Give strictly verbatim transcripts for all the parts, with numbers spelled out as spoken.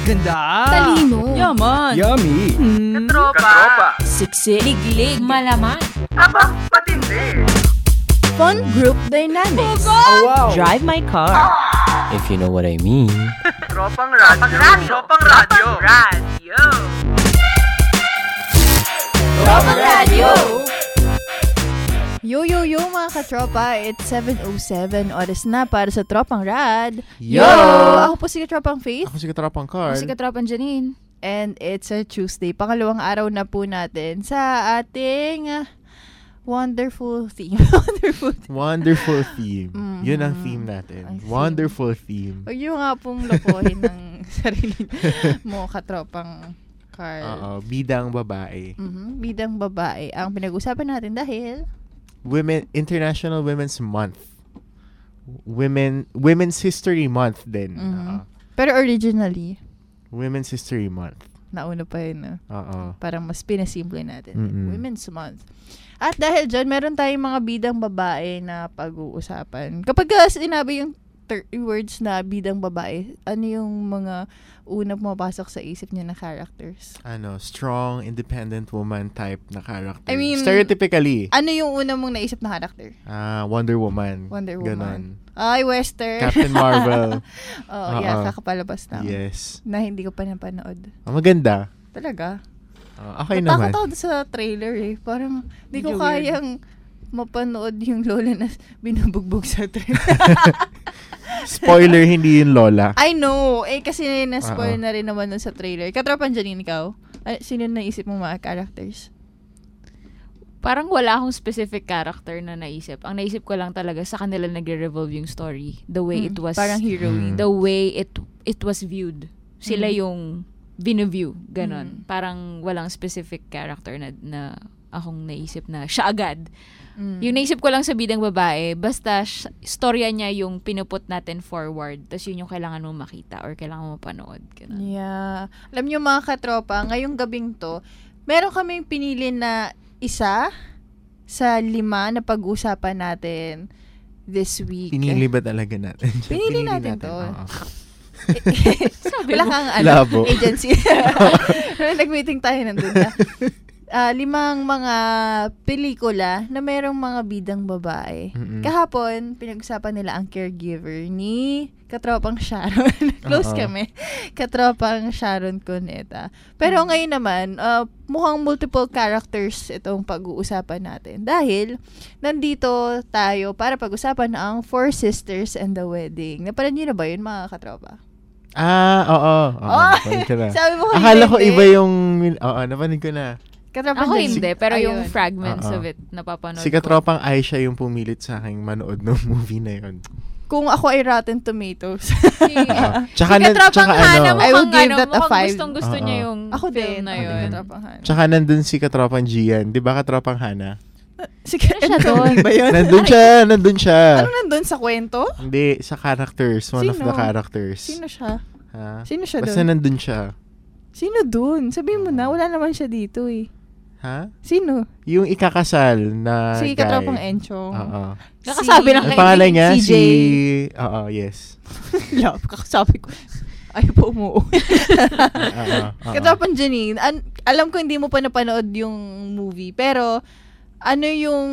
Ganda! Talino! Yaman! Yummy! Mm. Katropa! Katropa! Siksik! Liglig! Malaman! Aba, matindi! Fun group dynamics! Oh, wow! Drive my car! If you know what I mean. Tropang radyo! Tropang radyo! Radyo! Tropang radyo! Yo, yo, yo mga katropa, it's seven oh seven, oras na para sa Tropang Rad. Yo! Ako po si Katropang Faith. Ako si Katropang Carl. Ako si Katropang Janine. And it's a Tuesday, pangalawang araw na po natin sa ating uh, wonderful theme. wonderful theme. Wonderful theme. Mm-hmm. Yun ang theme natin. Ang Wonderful theme. Huwag nyo nga pong lokohin ng sarili mo, Katropang Carl. Oo, bidang babae. Mm-hmm. Bidang babae. Ang pinag-usapan natin dahil Women International Women's Month. Women Women's History Month din. Mm-hmm. Oo. Pero originally, Women's History Month. nauna pa yun, no? Oo. Parang mas pinasimple natin. Mm-mm. Women's Month. At dahil dyan, meron tayong mga bidang babae na pag-uusapan. Kapag uh, sinabi yung ter- words na bidang babae, ano yung mga unang pumapasok sa isip niya na characters? Ano, strong, independent woman type na character. I mean, stereotypically, Ano yung unang mong naisip na character? ah Wonder Woman. Wonder Woman. Ganon. Ay, Western. Captain Marvel. Oo, yeah, Oo. kakapalabas na. Yes. Na hindi ko pa napanood. Ah, maganda. Talaga. Ah, okay naman. Natakot ako sa trailer eh. Parang, di ko Medyo kayang mapanood yung lola na binubugbog sa trailer. Spoiler, hindi yung Lola. I know. Eh, kasi na-spoil Oo. na rin naman dun sa trailer. Katropan Janine, ikaw? Ay, sino naisip mo mga characters? Parang wala akong specific character na naisip. Ang naisip ko lang talaga sa kanila nagre-revolve yung story. The way Mm, it was... Parang heroine. Mm. The way it it was viewed. Sila Mm. yung binu-view. Ganon. Mm. Parang walang specific character na, na akong naisip na siya agad. Mm. Yung naisip ko lang sa bidang babae, basta sh- storya niya yung pinuput natin forward. Tapos yun yung kailangan mo makita or kailangan mo mapanood. Ganon. Yeah. Alam niyo mga katropa, ngayong gabing to, meron kaming pinili na isa sa lima na pag-usapan natin this week. Pinili ba talaga natin? Pinili natin to. Oo. Wala kang ano, Labo. agency. Nag-meeting tayo nandun na. Ah, limang mga pelikula na merong mga bidang babae. Mm-mm. Kahapon, pinag-usapan nila ang caregiver ni Katropang Sharon. Close Oo. kami. Katropang Sharon Cuneta. Pero ngayon naman, ah, mukhang multiple characters itong pag-uusapan natin. Dahil, nandito tayo para pag-usapan ang Four Sisters and the Wedding. Napanood niyo na ba yun, mga katropa? Ah, oo. Oo, Oh, napanood ko na. sabi mo ko Akala ko hindi. iba yung... Oo, napanood ko na. Katropang Ako Janine. hindi, pero yung Ayun. fragments Oo. of it, napapanood Si ko. Katropang Aisha yung pumilit sa aking manood ng movie na yun. Kung ako ay Rotten Tomatoes. Si, Oo. Tsaka, si nan, Katropang tsaka Hana, ano, I will mukhang, give ano, that a mukhang five. gustong gusto Oo. niya yung Ako film din. na Ako din, yun. Katropang Hana. tsaka nandun si Katropang Gian. Di ba Katropang Hana? Sige, siya doon? ba yun? Nandun siya, nandun siya. Ano nandun sa kwento? Hindi, sa characters. One of Sino? the characters. Sino siya? Ha? Sino siya Basta doon? nandun siya. Sino doon? Sabihin mo na, wala naman siya dito eh. Ha? Sino? Yung ikakasal na si guy. Katropang Enchong. Oo. Kakasabi lang Ang kay pangalan niya, C J. si... Oo, yes. Yeah, kakasabi ko. Ay po mo. Oo, oo. Katropang Janine, an- alam ko hindi mo pa napanood yung movie, pero ano yung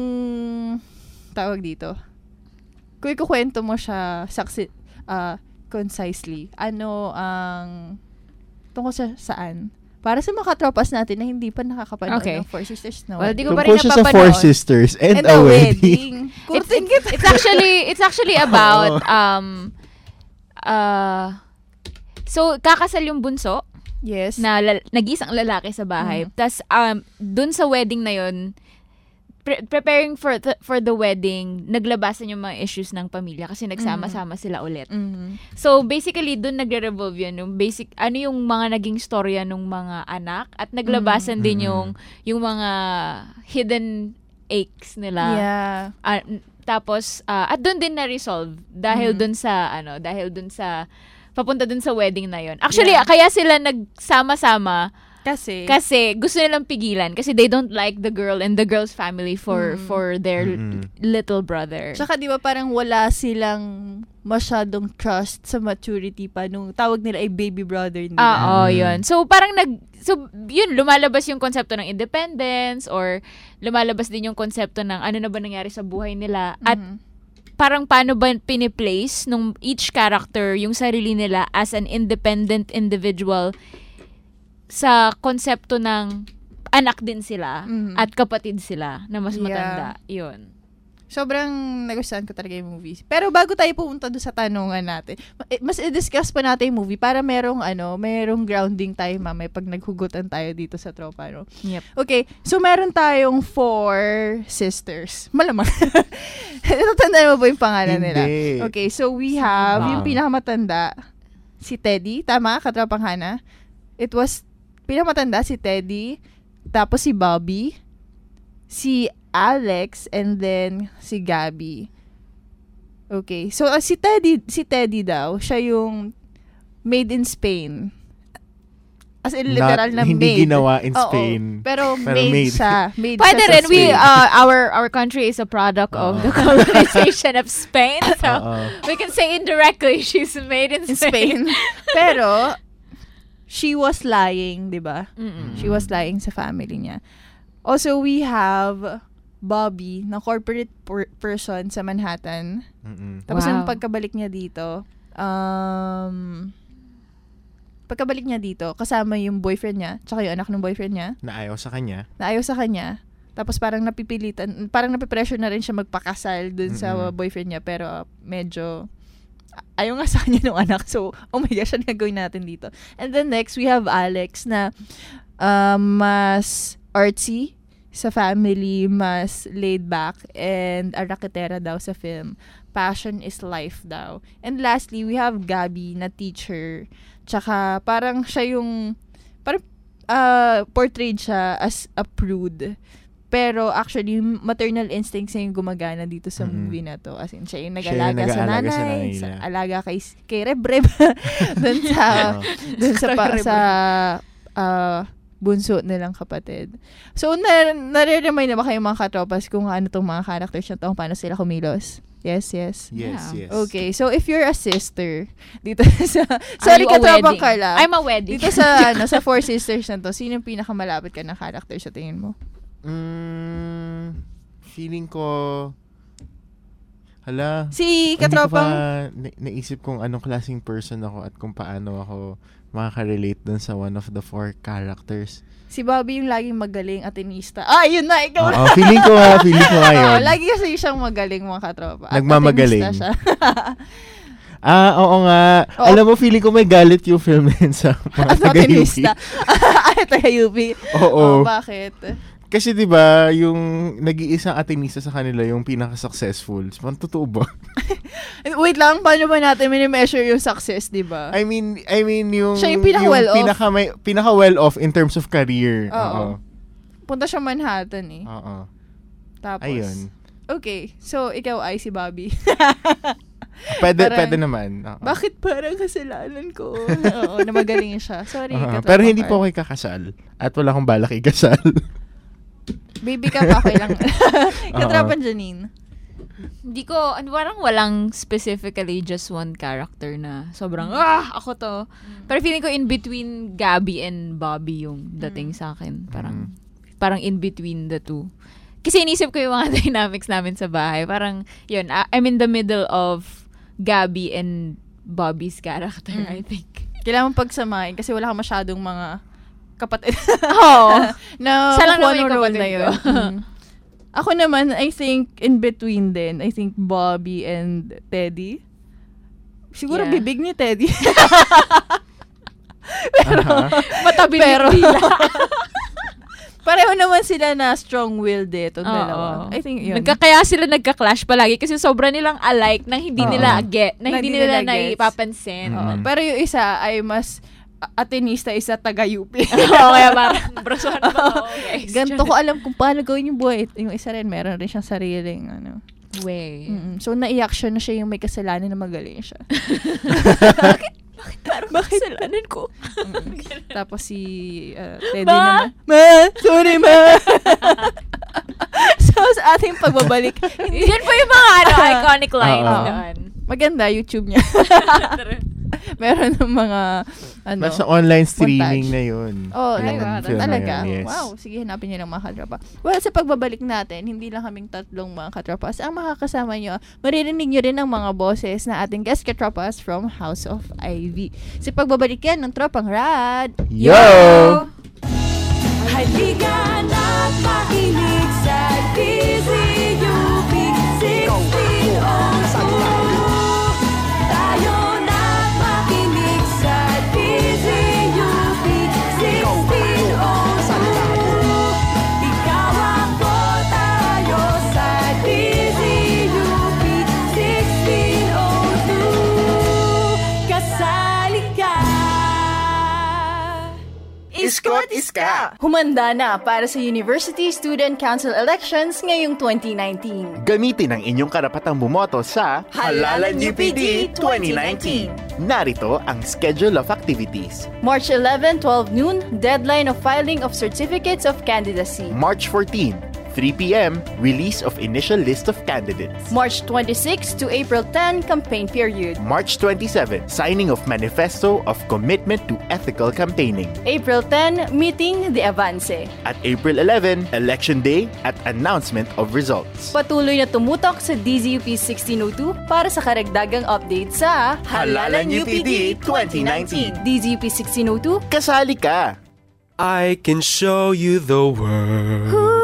tawag dito? Kung ikukwento mo siya saksi, ah, concisely, ano ang tungkol sa saan? Para sa mga katropas natin na hindi pa nakakapanood Okay. ng Four Sisters na Well, Wedding. di ko pa rin Tungkol siya sa Four napapanood. Sisters and, And a Wedding. It's, it's, it's actually it's actually about um uh so kakasal yung bunso Yes. na lal- nag-iisang lalaki sa bahay. Mm. Tas um dun sa wedding na yun, pre- preparing for the, for the wedding, naglabasan yung mga issues ng pamilya kasi nagsama-sama sila ulit. Mhm. So basically dun nagre-revolve yun yung basic ano yung mga naging storya ng mga anak at naglabasan Mm. din yung yung mga hidden aches nila. Yeah. Ah, n- tapos ah, at doon din na resolve dahil Mhm. doon sa ano dahil doon sa papunta doon sa wedding na yon. Actually Yeah. kaya sila nagsama-sama Kasi, Kasi gusto nilang pigilan kasi they don't like the girl and the girl's family for Mm. for their Mm-mm. little brother. tsaka di ba parang wala silang masyadong trust sa maturity pa nung tawag nila ay baby brother nila. Ah, oh, Mm. yun. So, parang nag, so, yun, lumalabas yung konsepto ng independence or lumalabas din yung konsepto ng ano na ba nangyari sa buhay nila at Mhm. parang paano ba piniplace nung each character yung sarili nila as an independent individual sa konsepto ng anak din sila Mhm. at kapatid sila na mas Yeah. matanda. Yun. Sobrang nagustuhan ko talaga yung movies. Pero bago tayo pumunta doon sa tanungan natin, ma- eh, mas i-discuss pa natin yung movie para merong ano, merong grounding tayo mamaya pag naghugutan tayo dito sa tropa, no? Yep. Okay, so meron tayong four sisters. Malamang. Natatandaan mo ba yung pangalan nila? Hindi. Okay, so we have Ah. yung pinakamatanda, si Teddy. Tama, katropang Hana? It was, pinakamatanda si Teddy, tapos si Bobby, si Alex, and then si Gabby. Okay, so uh, si Teddy, si Teddy daw, siya yung made in Spain. As in literal na Not- hindi made. ginawa in Oo, Spain. pero, Pero made, made. siya. Made Pwede siya sa rin, we, Spain. uh, our our country is a product of the colonization of Spain. So, Oo. we can say indirectly she's made in in Spain. Spain. Pero, she was lying, di ba? Mm-mm. She was lying sa family niya. Also, we have Bobby, na corporate per- person sa Manhattan. Mm-mm. Tapos, Wow. ang pagkabalik niya dito, um, pagkabalik niya dito, kasama yung boyfriend niya, tsaka yung anak ng boyfriend niya, Na ayaw sa kanya. na ayaw sa kanya. Tapos parang napipilitan, parang napipressure na rin siya magpakasal dun sa Mm-mm. boyfriend niya, pero uh, medyo ayaw nga sa kanya ng anak. So, oh my gosh, ano gagawin natin dito? And then next, we have Alex na um, mas artsy sa family, mas laid back, and a raketera daw sa film. Passion is life daw. And lastly, we have Gabby na teacher. Tsaka parang siya yung, parang uh, portrayed siya as a prude. Pero actually, maternal instincts niya yung gumagana dito sa Mm-mm. movie na to. As in, siya yung Siya yung nag-alaga sa nag-aalaga nanay, sa nanay sa nila. alaga kay, kay Rebreb. Dun sa, Oo. dun sa, pa, Rebreb. sa uh, bunso nilang kapatid. So, na, nare-remind na ba kayo mga katropas kung ano tong mga characters na to, kung paano sila kumilos? Yes, yes. Yes, Yeah. yes. Okay, so if you're a sister, dito sa, Are sorry you a katropang wedding? Carla, I'm a wedding. dito sa, ano, sa Four Sisters na to, sino yung pinakamalapit ka na character sa tingin mo? Mm, feeling ko... Hala. Si Hindi ko katropang, pa na- naisip kung anong klaseng person ako at kung paano ako makaka-relate dun sa one of the four characters. si Bobby yung laging magaling atenista. Ah, yun na, ikaw na. Oo, feeling ko nga, feeling ko nga yun. Oo, lagi kasi siyang magaling mga katropa. At Nagmamagaling. atenista siya. Ah, oo nga. Oo. Alam mo, feeling ko may galit yung film na yun sa mga At taga-U P. atenista. Ay, taga-U P. Oo. Oh, bakit? Kasi 'di ba, yung nag-iisang atenista sa kanila yung pinaka-successful. Parang totoo ba? Wait lang, paano ba natin mini-measure yung success, di ba? I mean, I mean yung Siya yung pinaka-well-off. pinaka may, pinaka-well off in terms of career. Oo. Punta siya Manhattan eh. Oo. Tapos, Ayun. okay. So, ikaw ay si Bobby. Pwede, Parang- pwede naman. Oo. Bakit parang kasalanan ko? Oo, na magaling siya. Sorry. Oo. katropa Pero hindi Carl. po ako ikakasal. At wala akong balak ikasal. Baby ka pa, okay lang. Katropa Janine. Hindi ko, ano, parang walang specifically just one character na sobrang, ah, ako to. Pero feeling ko in between Gabby and Bobby yung dating sa akin. Parang, parang in between the two. Kasi inisip ko yung mga dynamics namin sa bahay. Parang, yun, I- I'm in the middle of Gabby and Bobby's character, Mm. I think. Kailangan pagsamahin kasi wala ka masyadong mga kapatid. Oo. na Siya lang kukuha naman yung ng role kapatid na yun. ko. Mm. Ako naman, I think, in between din, I think Bobby and Teddy. Siguro Yeah. bibig ni Teddy. Aha. Matabi Pero- pero, dila. Pareho naman sila na strong-willed eh, itong Oo. dalawa. I think yun. Nagka, kaya sila nagka-clash palagi kasi sobra nilang alike nang hindi Oo. nila get, na Na hindi hindi nila nila gets. naipapansin. Oo. Mm. Pero yung isa ay mas a- atenista, isa taga-U P. Oo, kaya parang, brasuhan ba? Okay. Ganto ko alam kung paano gawin yung buhay. Yung isa rin, meron rin siyang sariling, ano. Way. Mm-mm. So, naiyak siya na siya yung may kasalanan na magaling siya. Parang bakit? Kasalanan ko. Mm. Tapos si uh, Teddy naman, Ma! Sorry, Ma! So, sa ating pagbabalik, hindi, Yun po yung mga ano, iconic lines Oo. doon. maganda YouTube niya. Meron ng mga, ano, Nasa online streaming montage. na yun. Oh, Yung ay, wow, film na talaga. yun, yes. Wow, sige, hanapin niyo ng mga katropa. Well, sa pagbabalik natin, hindi lang kaming tatlong mga katropas. Ang makakasama nyo, maririnig nyo rin ang mga boses na ating guest katropas from House of Ivy. Sa pagbabalik yan ng Tropang Rad. Yo! Halika na't makinig sa D Z U P sixteen oh two. Tayo na't makinig sa D Z U P sixteen oh two. Ikaw ako, tayo sa D Z U P sixteen oh two. Kasali ka. Iskot iska! Humanda na para sa University Student Council elections ngayong twenty nineteen. Gamitin ang inyong karapatang bumoto sa Halalan U P D twenty nineteen. Narito ang schedule of activities. March eleventh, twelve noon, deadline of filing of certificates of candidacy. March fourteenth, three p.m., release of initial list of candidates. March twenty-sixth to April tenth, campaign period. March twenty-seventh, signing of manifesto of commitment to ethical campaigning. April tenth, meeting the Avance. At April eleventh, election day at announcement of results. Patuloy na tumutok sa D Z U P sixteen oh two para sa karagdagang update sa Halalan U P D twenty nineteen. D Z U P sixteen oh two. Kasali ka! I can show you the world.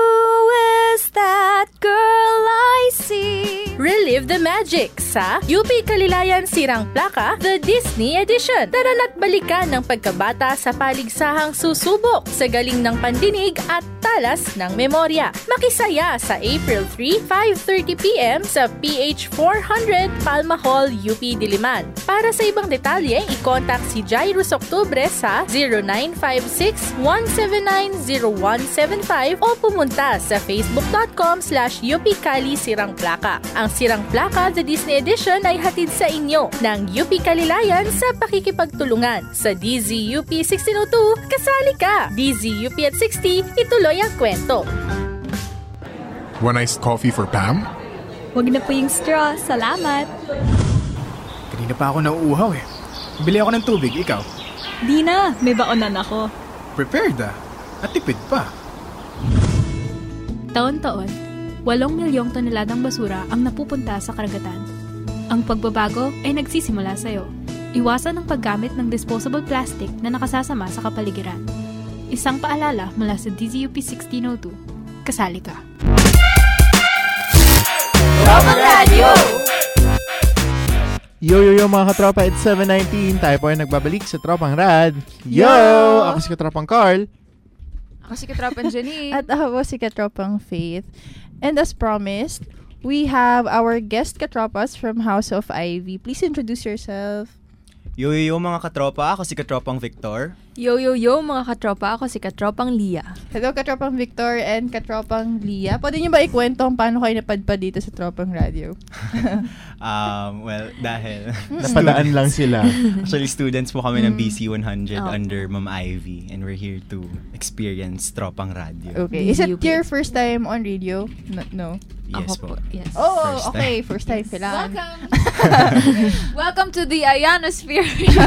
That girl I see. Relive the magic sa U P Kalilayan Sirang Plaka, the Disney Edition. Tara na't balikan ng pagkabata sa paligsahang susubok sa galing ng pandinig at talas ng memorya. Makisaya sa April third, five thirty p.m. sa P H four hundred Palma Hall, U P Diliman. Para sa ibang detalye, i-contact si Jairus Octubre sa zero nine five six, one seven nine, zero one seven five o pumunta sa facebook.com slash UPKali Sirang Plaka. Ang Sirang Plaka The Disney Edition ay hatid sa inyo ng U P Kalilayan sa pakikipagtulungan. Sa D Z U P sixteen oh two, kasali ka! D Z U P at sixty, ituloy ang kwento. One iced coffee for Pam? Huwag na po yung straw, salamat! Kanina pa ako nauuhaw eh. Bili ako ng tubig, ikaw? Di na, may baonan ako. Prepared ah. At tipid pa. Taon-taon, walong milyong toneladang basura ang napupunta sa karagatan. Ang pagbabago ay nagsisimula sa'yo. Iwasan ang paggamit ng disposable plastic na nakasasama sa kapaligiran. Isang paalala mula sa D Z U P sixteen oh two. Kasali ka. Tropang Radio! Yo, yo, yo mga katropa, it's seven nineteen. Tayo po ay nagbabalik sa Tropang Rad. Yo! Ako si Katropang Carl. Ako si Katropang Janine. At ako si Katropang Faith. And as promised, we have our guest katropas from House of Ivy. Please introduce yourself. Yo, yo, yo mga katropa, ako si Katropang Victor. Yo, yo, yo mga katropa, ako si Katropang Lia. Hello, Katropang Victor and Katropang Lia. Pwede niyo ba ikwento kung paano kayo napadpad dito sa Tropang Radio? um, well, dahil... Napadaan lang sila. Actually, students po kami ng B C one hundred Oh. under Ma'am Ivy and we're here to experience Tropang Radio. Okay. Is it your first time on radio? No. no. Yes Ako po. po, yes. Oh, First time. okay. First time kailangan. Welcome! Welcome to the Ionosphere.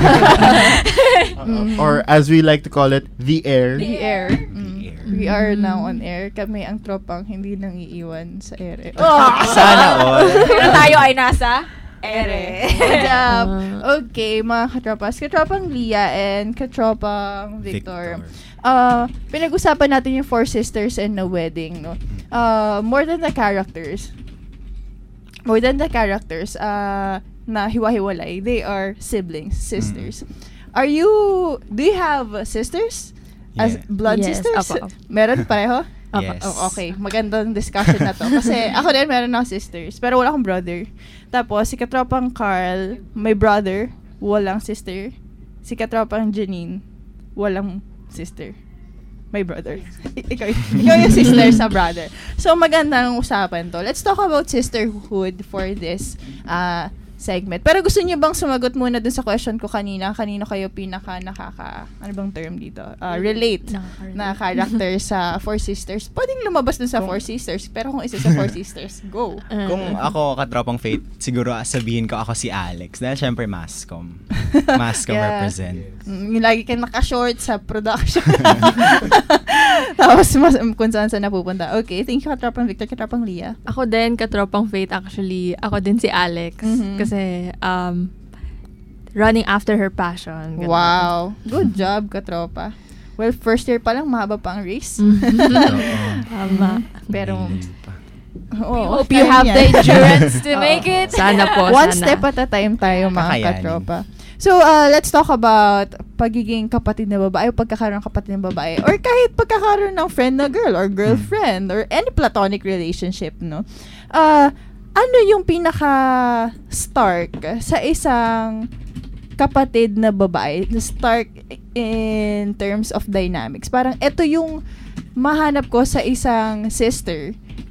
Uh, or as we like to call it, the air. The air. Mm. We are now on air. Kami ang tropang hindi nang iiwan sa ere. Oh! Sana all. Pero tayo ay nasa ere. Good job. Okay, mga katropas. Katropang Lia and Katropang Victor. Uh, pinag-usapan natin yung Four Sisters and a Wedding, no? Uh, more than the characters. More than the characters uh, na hiwa-hiwalay. They are siblings, sisters. Mm. Are you, do you have sisters? As Yeah. blood Yes, sisters? apo, apo. Meron pareho? Yes. Oh, okay, magandang discussion na to. Kasi ako din meron akong sisters, pero wala akong brother. Tapos, si Katropang Carl, may brother, walang sister. Si Katropang Janine, walang sister. May brother. I- ikaw, ikaw yung sister sa brother. So, magandang usapan to. Let's talk about sisterhood for this uh, segment. Pero gusto niyo bang sumagot muna dun sa question ko kanina? Kanino kayo pinaka nakaka, ano bang term dito? Uh, relate na character sa Four Sisters. Pwedeng lumabas dun sa Four Sisters, pero kung isa sa Four Sisters, go. Kung ako, katropang Faith, siguro sabihin ko ako si Alex. Dahil syempre, Mascom. Mascom Yeah. represent. Mm, yung lagi kang naka-short sa production. Tapos, mas, kung saan saan napupunta. Okay, thank you, katropang Victor, katropang Leah. Ako din, katropang Faith, actually. Ako din si Alex. Mhm. Kasi, um, running after her passion. Ganun. Wow. Good job, katropa. Well, first year pa lang, mahaba pa ang race. Tama. Pero, oh, hope you have the endurance to make it. Sana po, One sana. step at a time tayo, mga Kakayanin. katropa. So, uh, let's talk about pagiging kapatid na babae o pagkakaroon ng kapatid na babae or kahit pagkakaroon ng friend na girl or girlfriend or any platonic relationship, no? Uh, ano yung pinaka-stark sa isang kapatid na babae? Stark in terms of dynamics. Parang ito yung mahanap ko sa isang sister.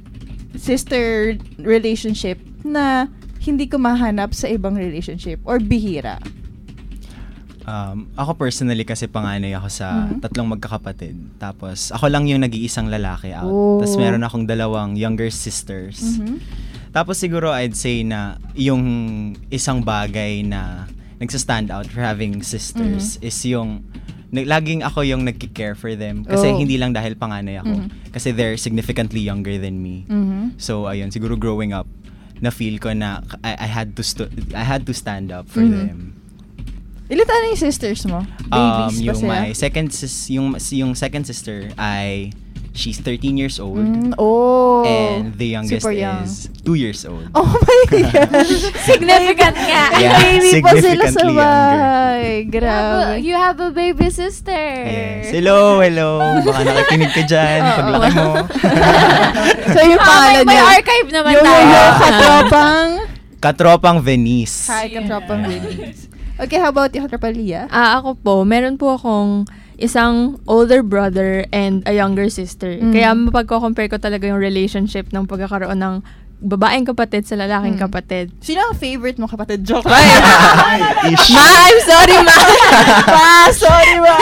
Sister relationship na hindi ko mahanap sa ibang relationship or bihira. Um, ako personally kasi panganay ako sa Mhm. tatlong magkakapatid. Tapos ako lang yung nag-iisang lalaki out. Oh. Tapos meron akong dalawang younger sisters. Mhm. Tapos siguro I'd say na yung isang bagay na nagsa-stand out for having sisters is yung nag- laging ako yung nagki-care for them. Kasi Oh. hindi lang dahil panganay ako. Mhm. Kasi they're significantly younger than me. Mhm. So ayun, siguro growing up, na feel ko na I, I had to stu- I had to stand up for Mhm. them. Ilan taon yung sisters mo? Um, Babies pa yung sila? my second sis yung yung second sister ay she's thirteen years old. Mm, oh. And the youngest Super young. is two years old. Oh my God. Significant nga. Yeah, Baby pa sila sa significantly bahay. You have, a, Grabe. you have a baby sister. Yes. Hello, hello. Baka nakikinig ka dyan. Paglaki mo. So yung Ah, pangalan may, may niya. archive naman Yung tayo. yung katropang. Katropang Venice. Hi, katropang Venice. Okay, how about yung katropang Leah? Ah, ako po, meron po akong isang older brother and a younger sister. Mm. Kaya mapagko-compare ko talaga yung relationship ng pagkakaroon ng babaeng kapatid sa lalaking Mm. kapatid. Sino ang favorite mo kapatid? Joke. Ish. Ma, I'm sorry, ma. Ma, sorry ma.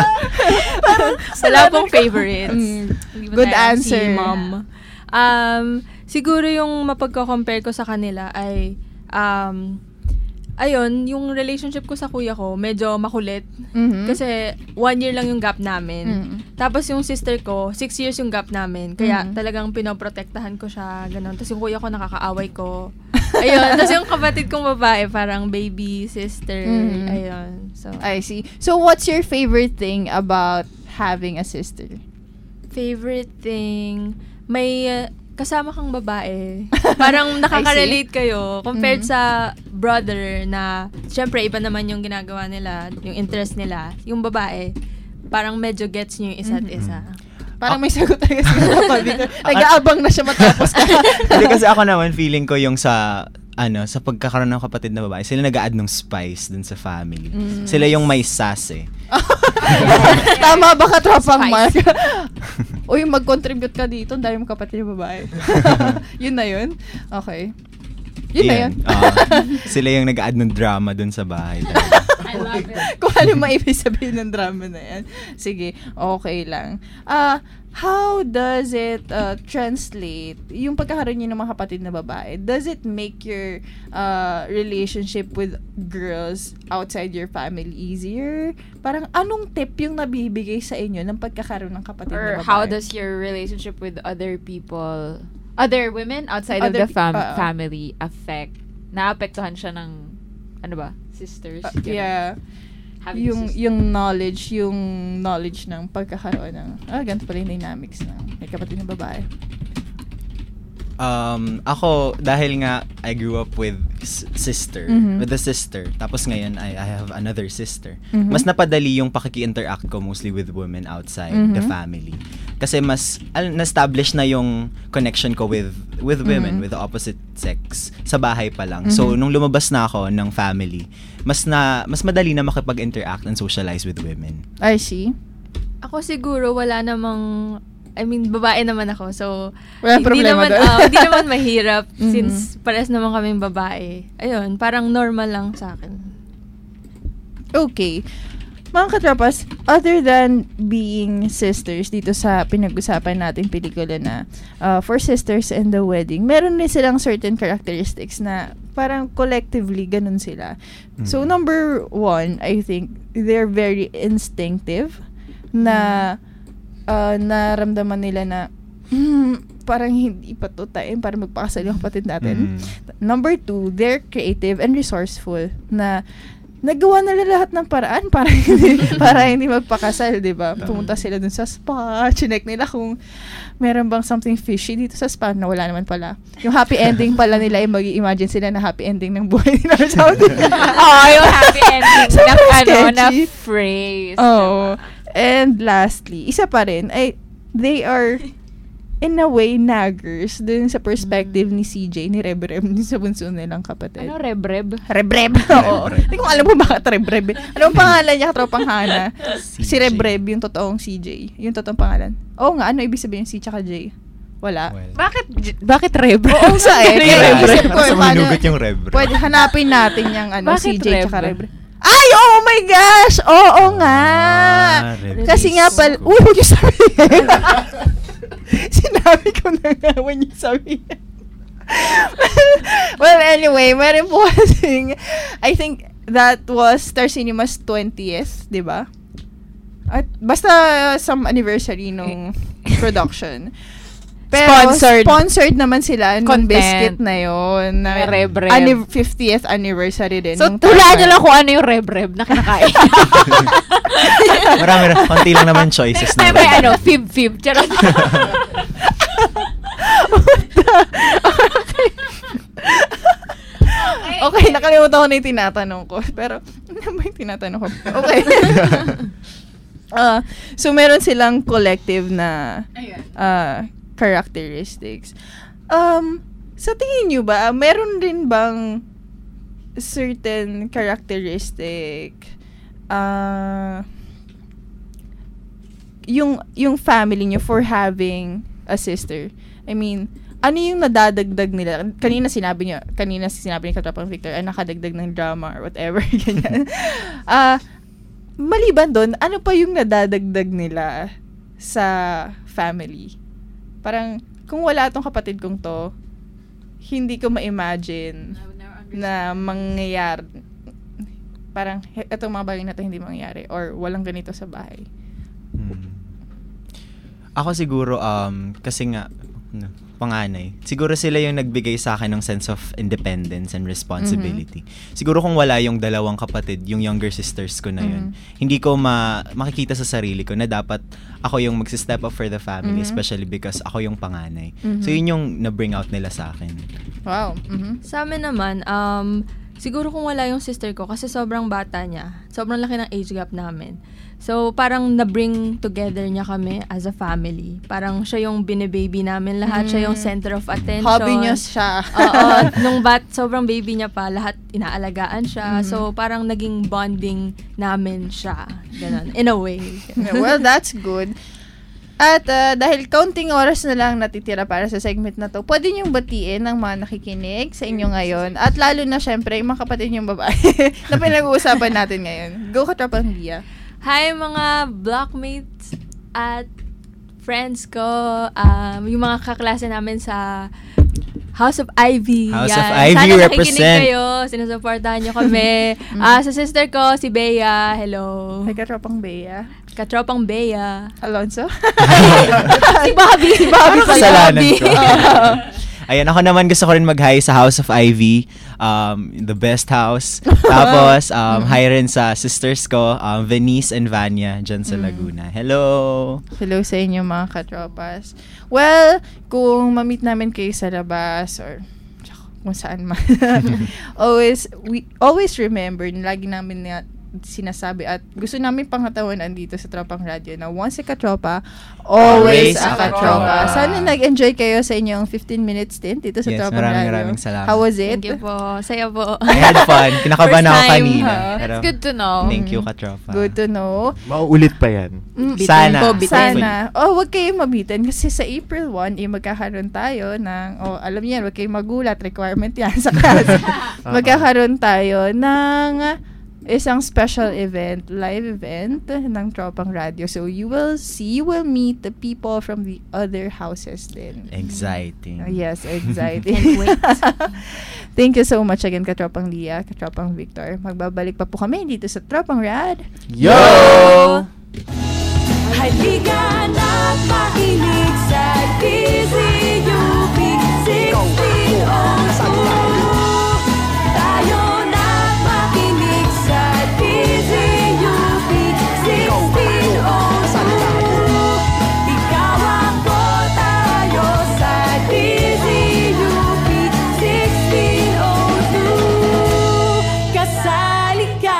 Wala pong favorites. Mm. Hindi ba Good tayo answer. Si mom. Um, siguro yung mapagko-compare ko sa kanila ay um, ayun, yung relationship ko sa kuya ko, medyo makulit. Mhm. Kasi one year lang yung gap namin. Mm. Tapos yung sister ko, six years yung gap namin. Kaya Mhm. talagang pinoprotektahan ko siya, ganun. Tapos yung kuya ko, nakakaaway ko. Ayun. Tapos yung kapatid kong babae, parang baby, sister. Mhm. Ayun. So, I see. So what's your favorite thing about having a sister? favorite thing, may uh, kasama kang babae. Parang nakaka-relate kayo compared Mhm. sa brother na syempre iba naman yung ginagawa nila, yung interest nila. Yung babae, parang medyo gets niyo yung isa't Mhm. isa. Parang may sagot talaga si Papa Victor. Nag-aabang na siya matapos. Hindi kasi ako naman feeling ko yung sa ano, sa pagkakaroon ng kapatid na babae, sila nag-a-add ng spice dun sa family. Mm. Sila yung may sass eh. Tama ba ka, tropang Spice. Mark? Uy, mag-contribute ka dito, dahil mo kapatid na babae. Yun na yun? Okay. Yun na yun. Oo. Sila yung nag-a-add ng drama dun sa bahay. I love it. Kung ano maibig sabihin ng drama na yan. Sige, okay lang. Ah, how does it uh, translate yung pagkakaroon niyo ng mga kapatid na babae? Does it make your uh, relationship with girls outside your family easier? Parang anong tip yung nabibigay sa inyo ng pagkakaroon ng kapatid Or na babae? how does your relationship with other people, other women outside of Other the fam- pe- uh, family affect, naapektuhan siya ng, ano ba, sisters? Uh, Ganun. yeah. Having Yung sisters. yung knowledge, yung knowledge ng pagkakaroon ng, ah, ganito pala yung dynamics ng may kapatid na babae. Um, ako, dahil nga I grew up with s- sister, Mhm. with a sister, tapos ngayon I, I have another sister. Mhm. Mas napadali yung pakiki-interact ko mostly with women outside the Mhm. family. Kasi mas al- na-establish na yung connection ko with with women, Mhm. with the opposite sex sa bahay pa lang. So Mhm. nung lumabas na ako ng family, mas na mas madali na makipag-interact and socialize with women. I see. Ako siguro wala namang I mean, babae naman ako. So, Wala hindi problema naman, doon. uh, hindi naman mahirap Mhm. since pares naman kaming babae. Ayun, parang normal lang sa akin. Okay. Mga katropas, other than being sisters dito sa pinag-usapan nating pelikula na uh, For Sisters and the Wedding, meron din silang certain characteristics na parang collectively ganun sila. Mm. So, number one, I think, they're very instinctive na uh, naramdaman nila na hmm, parang hindi pa to time para magpakasal yung kapatid natin. Mm. Number two, they're creative and resourceful na nagawa nila lahat ng paraan para hindi, para hindi magpakasal, di ba? Pumunta sila dun sa spa, chinek nila kung meron bang something fishy dito sa spa na wala naman pala. Yung happy ending pala nila, ay mag-imagine sila na happy ending ng buhay nila sa Saudi. Oh, yung happy ending So, na, ano, na sketchy. phrase. Oh. And lastly, isa pa rin, ay, they are in a way, naggers dun sa perspective ni C J, ni Rebreb, ni sa bunso nilang kapatid. Ano, Rebreb? Rebreb. Oo. Hindi ko alam mo bakit Rebreb. Ano ang pangalan niya, katropang Hana? Si Rebreb, yung totoong C J. Yung totoong pangalan. Oo nga, ano ibig sabihin C tsaka J? Wala. Well, Bakit? Bakit Rebreb? Oo sa eh. Kaya, Isip ko, parang paano, manugot yung Rebreb. pwede, hanapin natin yung ano, Bakit C J tsaka Rebreb? Rebreb. Ay, oh my gosh! Oo nga! Ah, Rebreb. Kasi nga pala, uy, huwag yung sabihin. Sinabi ko na nga when you sabihin. Well, anyway, meron po kasing, I think that was Star Cinema's twentieth, di ba? At basta uh, some anniversary nung production. Pero Sponsored. sponsored naman sila nung Content. biscuit na yun. Na Rebreb. anni- fiftieth anniversary din. So, nung tulaan time. nyo lang kung ano yung Rebreb na kinakain. Marami na, konti lang naman choices May, na. may ano, fib-fib. Charot. Okay, nakalimutan ko na yung tinatanong ko. Pero, ano ba yung tinatanong ko? Okay. uh, so, meron silang collective na uh, characteristics. Um, sa tingin nyo ba, meron rin bang certain characteristic uh, yung yung family nyo for having a sister? I mean, ano yung nadadagdag nila? Kanina sinabi niyo, kanina sinabi ni Katrapang Victor, ay nakadagdag ng drama or whatever, ganyan. Ah, uh, maliban doon, ano pa yung nadadagdag nila sa family? Parang, kung wala tong kapatid kong to, hindi ko ma-imagine na mangyayari. Parang, etong mga bagay na to hindi mangyayari or walang ganito sa bahay. Hmm. Ako siguro, um, kasi nga, no, panganay. Siguro sila yung nagbigay sa akin ng sense of independence and responsibility. Mm-hmm. Siguro kung wala yung dalawang kapatid, yung younger sisters ko na yun, mm-hmm. hindi ko ma- makikita sa sarili ko na dapat ako yung magsi-step up for the family, mm-hmm. especially because ako yung panganay. Mm-hmm. So yun yung na-bring out nila sa akin. Wow. Mm-hmm. Sa amin naman, um, siguro kung wala yung sister ko, kasi sobrang bata niya, sobrang laki ng age gap namin. So, parang na-bring together niya kami as a family. Parang siya yung bine-baby namin lahat. Mm. Siya yung center of attention. Hobby niya siya. Oo. Nung bat, sobrang baby niya pa, lahat inaalagaan siya. Mm-hmm. So, parang naging bonding namin siya. Ganon. In a way. Well, that's good. At uh, dahil counting oras na lang natitira para sa segment na to, pwede niyong batiin ang mga nakikinig sa inyo ngayon. At lalo na, syempre, yung mga kapatid niyong babae na pinag-uusapan natin ngayon. Go, Katrapang Gia. Hi mga blockmates at friends ko, um, yung mga kaklase namin sa House of Ivy. House yan. of Ivy Sana represent. nakikinig kayo, sinusuportahan nyo kami. Ah, uh, sa sister ko, si Bea. Hello. Ay, Katropang Bea. Katropang Bea. Alonso? Si Bobby. Si Bobby. Ano kasalanan ko? Ayan, ako naman gusto ko rin mag-hi sa House of Ivy, um, the best house. Tapos, um, hi rin sa sisters ko, um, Venice and Vanya, dyan sa Laguna. Hello! Hello sa inyo mga katropas. Well, kung ma-meet namin kayo sa labas or kung saan man, always, we always remember, lagi namin na sinasabi at gusto namin pangatawanan dito sa Tropang Radio na once a katropa, always, always a katropa. Sana nag-enjoy kayo sa inyong fifteen minutes din dito sa yes, Tropang maraming, Radio. Maraming salamat. How was it? Thank you po. Saya po. I had fun. Kinakabahan ako kanina. Huh? Pero, it's good to know. Thank you, katropa. Good to know. Mauulit pa yan. Mm, Sana. Po, Sana. Oh, wag kayong mabitin kasi sa April first, eh, magkakaroon tayo ng, oh, alam niyo yan, wag kayong magulat, requirement yan sa class. Magkakaroon tayo ng isang special event, live event ng Tropang Radio. So, you will see, you will meet the people from the other houses din. Exciting. Uh, yes, exciting. Wait. Thank you so much again, Katropang Lia, Katropang Victor. Magbabalik pa po kami dito sa Tropang Rad. Yo! Halika na't makinig sa D Z U P sixteen oh two. Tayo na't makinig sa D Z U P sixteen oh two. Ikaw ako, tayo sa D Z U P sixteen oh two. Kasali ka.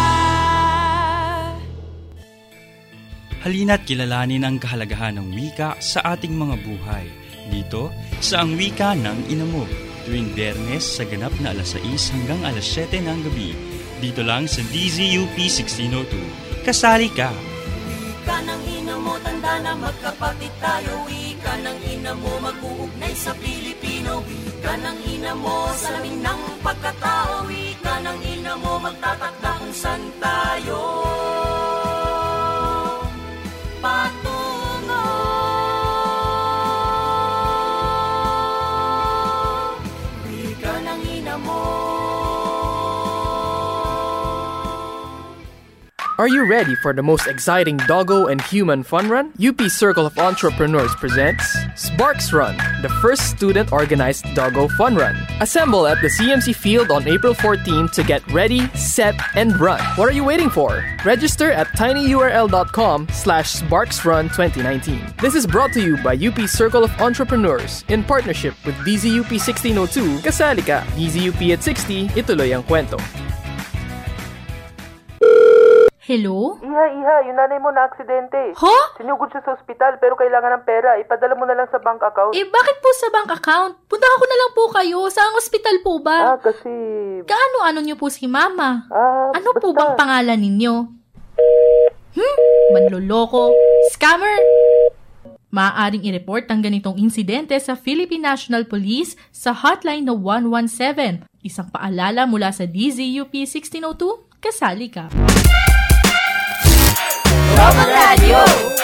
Halina't kilalanin ang kahalagahan ng wika sa ating mga buhay. Dito sa Ang Wika ng Ina Mo, tuwing Biyernes sa ganap na alas sais hanggang alas siyete ng gabi. Dito lang sa D Z U P sixteen oh two. Kasali ka! Wika ng ina mo, tanda na magkapatid tayo. Wika ng ina mo, mag-uugnay sa Pilipino. Wika ng ina mo, salamin ng pagkatao. Wika ng ina mo, magtatakda kung saan tayo patungo. Wika ng ina mo. Are you ready for the most exciting doggo and human fun run? U P Circle of Entrepreneurs presents Sparks Run, the first student-organized doggo fun run. Assemble at the C M C Field on April fourteenth to get ready, set, and run. What are you waiting for? Register at tinyurl.com slash sparksrun2019. This is brought to you by U P Circle of Entrepreneurs in partnership with D Z U P sixteen oh two. Kasali ka. D Z U P at sixty, ituloy ang kwento. Hello? Iha, Iha, yung nanay mo na aksidente. Ha? Sinugod siya sa ospital pero kailangan ng pera. Ipadala mo na lang sa bank account. Eh, bakit po sa bank account? Punta ko na lang po kayo. Saang ospital po ba? Ah, kasi... Kaano-ano niyo po si Mama? Ah, ano basta. po bang pangalan ninyo? Hmm? Manloloko? Scammer? Maaaring i-report ang ganitong insidente sa Philippine National Police sa hotline na one one seven. Isang paalala mula sa D Z U P sixteen oh two. Kasali ka. Tropang Radio!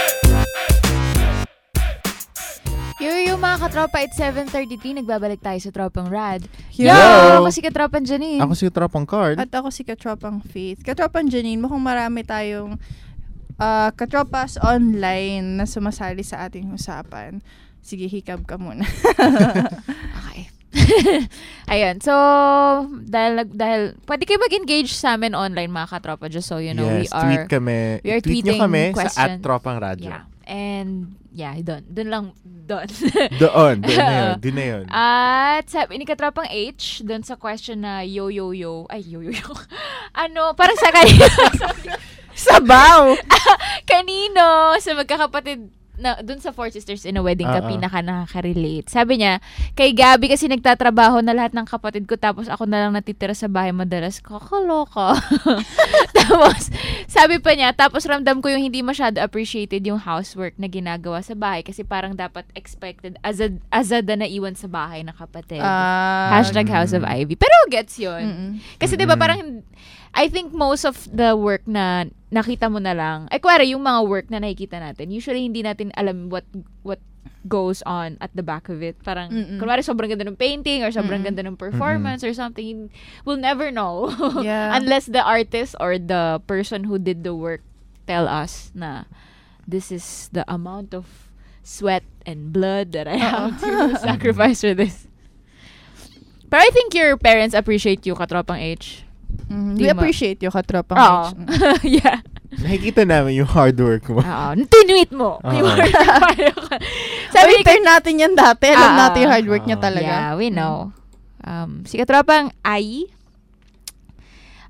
Yo, mga katropa, it's seven thirty-three. Nagbabalik tayo sa Tropang Rad. Yo! Ako si Katropang Janine. Ako si Katropang Card. At ako si Katropang Faith. Katropang Janine, mukhang marami tayong uh, katropas online na sumasali sa ating usapan. Sige, hikab ka muna. Okay. Ayun. So, dahil, dahil, pwede kayo mag-engage sa amin online, mga katropa, just so you know, yes, we are, tweet kami. we are tweet tweeting nyo kami question. sa at Tropang Radio. Yeah. And, yeah, doon. Doon lang, doon. Doon, doon na yun. Doon na yun. At, sabi ni Katropang H, doon sa question na yo, yo, yo, ay, yo, yo, yo. Ano, parang sa kanino. Sabaw! Kanino, sa magkakapatid, na dun sa Four Sisters in a Wedding ka, Uh-uh. pinaka nakaka-relate. Sabi niya, kay Gabby kasi nagtatrabaho na lahat ng kapatid ko tapos ako na lang natitira sa bahay madalas. Kakaloka. Tapos, sabi pa niya, tapos ramdam ko yung hindi masyado appreciated yung housework na ginagawa sa bahay kasi parang dapat expected azad, azada na iwan sa bahay ng kapatid. Uh, Hashtag House of Ivy. Pero gets yun. Mm-mm. Kasi diba parang, I think most of the work na nakita mo na lang, ay kuwari yung mga work na nakikita natin, usually hindi natin alam what what goes on at the back of it. Parang, Mm-mm. kunwari sobrang ganda ng painting or sobrang Mm-mm. ganda ng performance or something, we'll never know. Yeah. Unless the artist or the person who did the work tell us na this is the amount of sweat and blood that I have to sacrifice for this. But I think your parents appreciate you, Katropang H. Mm, Di we mo- appreciate you, Katropang Oo. H. Yeah. Nakikita namin yung hard work mo. Oo. Tinuit mo. Oo. Yung work mo. Sabi intern natin yan dati. Alam Ah, natin yung hard work niya talaga. Yeah, we know. Um, si Katropang Ai,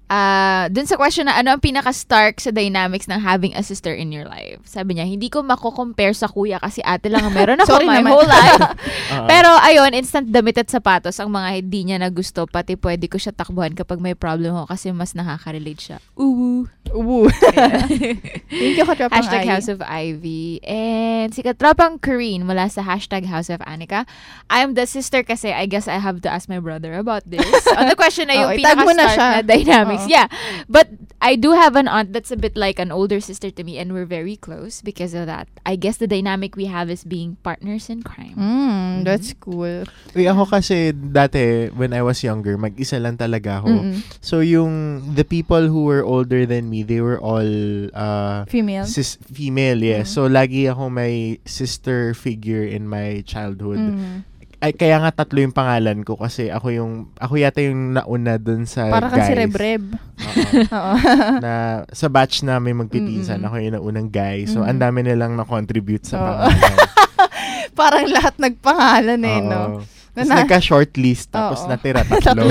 Uh, dun sa question na ano ang pinaka-stark sa dynamics ng having a sister in your life. Sabi niya, hindi ko mako-compare sa kuya kasi ate lang ang meron ako Sorry my naman. whole life. Uh-huh. Pero ayun, instant damit at sapatos ang mga hindi niya na gusto. Pati pwede ko siya takbuhan kapag may problem ako kasi mas nakaka-relate siya. Uwu. Uwu. Thank you, Katropang Hashtag Ivy. House of Ivy. And si Katropang Kareen mula sa hashtag House of Anika. I'm the sister kasi I guess I have to ask my brother about this. On the question na yung Oh, itag mo na pinaka-start siya. na dynamics. Oo. Yeah. But I do have an aunt that's a bit like an older sister to me and we're very close because of that. I guess the dynamic we have is being partners in crime. Mm, that's cool. Uy, ako kasi dati, when I was younger, mag-isa lang talaga ako. Mm-mm. So, yung, the people who were older than me, they were all, uh, Female? Sis, female, yes. So, lagi ako may sister figure in my childhood. Mm. Ay, kaya nga tatlo yung pangalan ko kasi ako yung, ako yata yung nauna dun sa Para guys. kasi Reb-Reb. Oo. Na, sa batch namin magpipinsan, Mm-mm. ako yung naunang guy. So, Mm. ang dami nilang na-contribute sa Oo. pangalan. Parang lahat nagpangalan eh, Oo. no? Tapos Na- nagka-shortlist, tapos Oo. natira tatlo.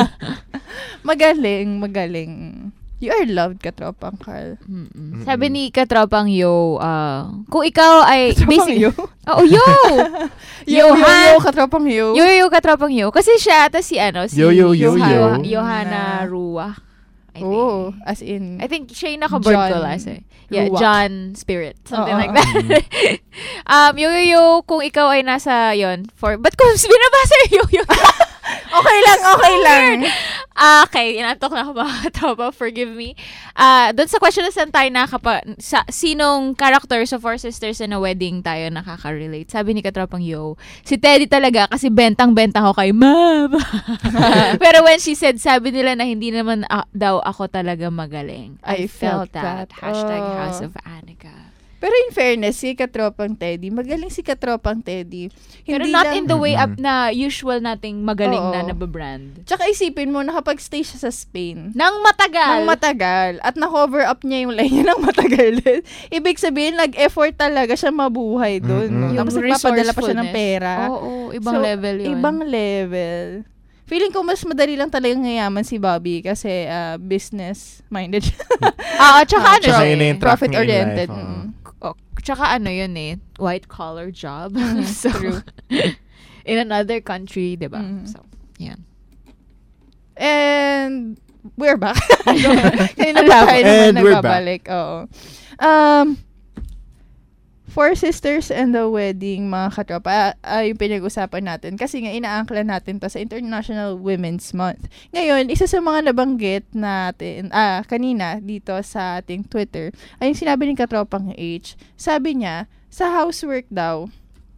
Magaling, magaling. You are loved, Katropang Carl. Mm-mm. Sabi ni Katropang Yo, uh, kung ikaw ay... Katropang basic- Yo? Oo, Yo! Yo, yo, ha? yo, Katropang Yo. Yo, yo, Katropang Yo. Kasi siya, ata si ano, si Yo, yo, yo, Joha- yo. Johanna Rua. I think. Oh, as in... I think siya yung naka-bird ko John last eh. Yeah, Ruwa. John Spirit. Something Oo. like that. um, yo, yo, yo, kung ikaw ay nasa, yon for, ba't ko binabasa yung yo, yo? Okay lang, okay lang. Ah, okay, inantok na ako mga tropa, forgive me. Ah, doon sa question na saan tayo nakapa, sa, sinong character sa Four Sisters in a Wedding tayo nakaka-relate? Sabi ni Katropang Yo, si Teddy talaga kasi bentang-benta ko kay ma'am. Pero when she said, sabi nila na hindi naman ah, daw ako talaga magaling. I, I felt that. that. Hashtag Oh. House of Anika. Pero in fairness, si Katropang Teddy, magaling si Katropang Teddy. Pero Hindi not lang- in the way up na usual nating magaling Oo. na nababrand. Tsaka isipin mo, nakapag-stay siya sa Spain. Nang matagal. Nang matagal. At na-cover up niya yung line niya ng matagal din. Ibig sabihin, nag-effort talaga siya mabuhay doon. Mm-mm. No? Tapos Yung nagpapadala pa siya ng resourcefulness. pera. Oo, ibang So, level yun. Ibang level. Feeling ko mas madali lang talagang ngayaman si Bobby kasi uh, business-minded siya. Ah, tsaka ano Tsaka siya yun na eh. yung track niya in Profit-oriented. life, oo. Mm. Oh, tsaka ano yun eh, white collar job. so, True. in another country, diba? Mm. So, yan. And we're back. Kanina Alam. pa tayo naman And we're nagbabalik. Oo. Um, Four Sisters and the Wedding, mga katropa, uh, yung pinag-usapan natin. Kasi nga, inaangkla natin to sa International Women's Month. Ngayon, isa sa mga nabanggit natin, ah, kanina, dito sa ating Twitter, ay yung sinabi ni Katropang H. Sabi niya, sa housework daw,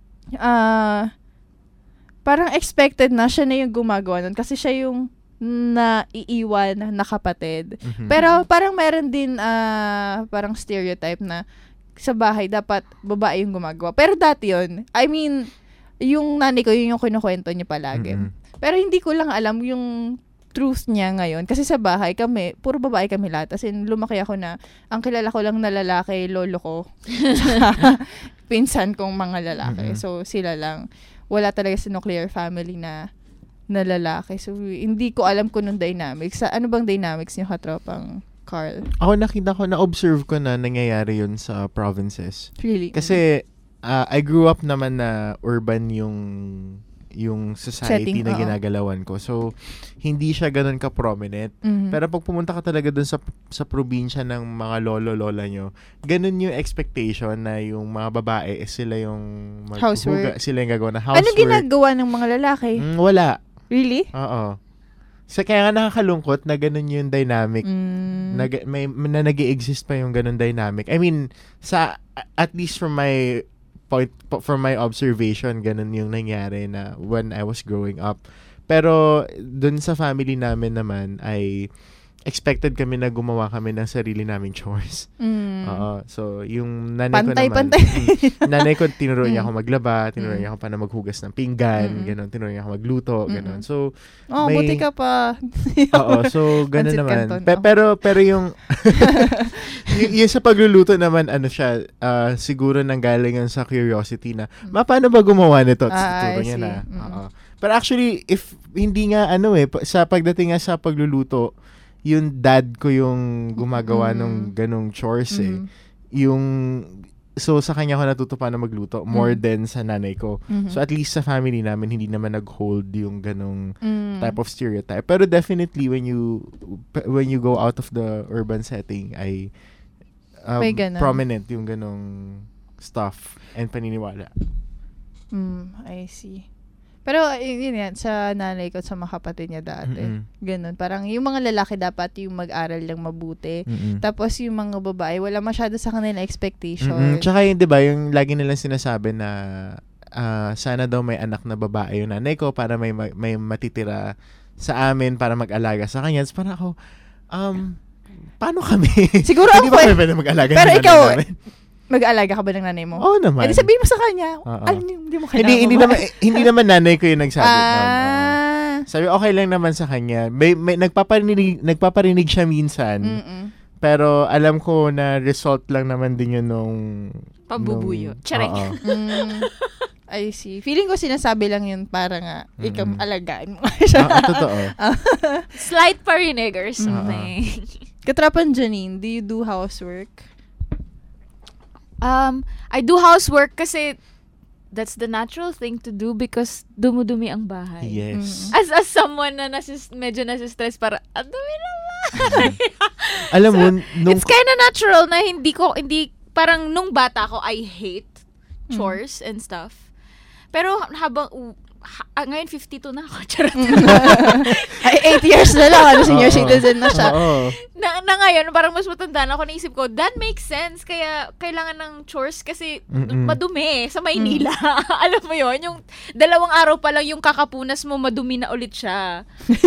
ah, parang expected na siya na yung gumagawa nun kasi siya yung naiiwan na kapatid. Mhm. Pero parang meron din ah, parang stereotype na sa bahay dapat babae yung gumagawa. Pero dati yun, I mean, yung nanay ko, yun yung kinukwento niya palagi. Mm-mm. Pero hindi ko lang alam yung truth niya ngayon. Kasi sa bahay kami, puro babae kami lahat. As in, lumaki ako na, ang kilala ko lang na lalaki, lolo ko. Tsaka, pinsan kong mga lalaki. Mhm. So, sila lang. Wala talaga sa nuclear family na na lalaki. So, hindi ko alam kung nung dynamics. Sa, ano bang dynamics niyo, katropang Carl? Ako nakita ko, na-observe ko na nangyayari yun sa provinces. Really? Kasi, uh, I grew up naman na urban yung yung society Setting, na oo. ginagalawan ko. So, hindi siya ganun ka-prominent. Mhm. Pero pag pumunta ka talaga dun sa sa probinsya ng mga lolo-lola nyo, ganun yung expectation na yung mga babae, eh, sila yung Housework. maghuhuga, sila yung gagawa ng housework. Ano ginagawa ng mga lalaki? Mm, wala. Really? Oo. So, kaya nga nakakalungkot na ganun yung dynamic. Mm. Nag, may, na nag-exist pa yung ganun dynamic. I mean, sa, at least from my point, from my observation, ganun yung nangyari na when I was growing up. Pero, dun sa family namin naman, ay expected kami na gumawa kami ng sarili naming chores. Mm. Oo. So, yung nanay Pantay, ko naman, pantay. mm, nanay ko, tinuro niya Mm. ako maglaba, tinuro Mm. niya ako pa na maghugas ng pinggan, Mm. ganun, tinuro niya ako magluto, ganun. Mm. So, Oh, may- buti ka pa. Oo, so ganun Pancit naman. Canton, Pe- oh. pero pero yung y- yung sa pagluluto naman ano siya, ah, siguro nanggalingan sa curiosity na, ma paano ba gumawa nito? Tapos Ah, tuturo I niya see. na. Mm. Oo. Pero actually if hindi nga ano eh pa- sa pagdating nga sa pagluluto, yung dad ko yung gumagawa mm. ng ganong chores mm. eh. Yung, so sa kanya ko natuto paano magluto more mm. than sa nanay ko. Mm-hmm. So at least sa family namin, hindi naman nag-hold yung ganong mm. type of stereotype. Pero definitely, when you when you go out of the urban setting, ay um, prominent yung ganong stuff and paniniwala. Mm, I see. Pero yun yan, sa nanay ko at sa mga kapatid niya dati. Mm-hmm. Ganun. Parang yung mga lalaki dapat yung mag-aral lang mabuti. Mm-hmm. Tapos yung mga babae, wala masyado sa kanila expectation. Mm-hmm. Tsaka yun, di ba, yung lagi nilang sinasabi na uh, sana daw may anak na babae yung nanay ko para may may matitira sa amin para mag-alaga sa kanya. Tapos parang ako, um, paano kami? Siguro hindi ba kami pwede mag-alaga pero ng ikaw, namin? Mag-aalaga ka ba ng nanay mo? Oo naman. Eh, di sabihin mo sa kanya, alam niyo, hindi mo kailangan. Hindi, hindi naman, hindi naman nanay ko yung nagsabi. Ah. No, no. Sabi, okay lang naman sa kanya. May, may nagpaparinig, nagpaparinig siya minsan. Mm-mm. Pero alam ko na result lang naman din yun nung... Pabubuyo. Charing. mm, I see. Feeling ko sinasabi lang yun para nga, mm-hmm. ikaw alagaan mo. Ah, totoo. Slight parinig or something. Uh-huh. Katrapan Janine, do you do housework? Um, I do housework kasi that's the natural thing to do because dumudumi ang bahay. Yes. As as someone na nasis, medyo nasistress para, ang dumi naman. Alam mo, so, nung... it's kinda natural na hindi ko, hindi, parang nung bata ko, I hate chores mm. and stuff. Pero habang, uh, ha, ngayon fifty-two na ako. Charot. Ay, eight years na lang. Ano, senior citizen na siya. Na, na ngayon, parang mas matanda na ako, naisip ko, that makes sense. Kaya, kailangan ng chores kasi Mm-mm. madumi sa Maynila. Mm. Alam mo yon yung dalawang araw pa lang yung kakapunas mo, madumi na ulit siya.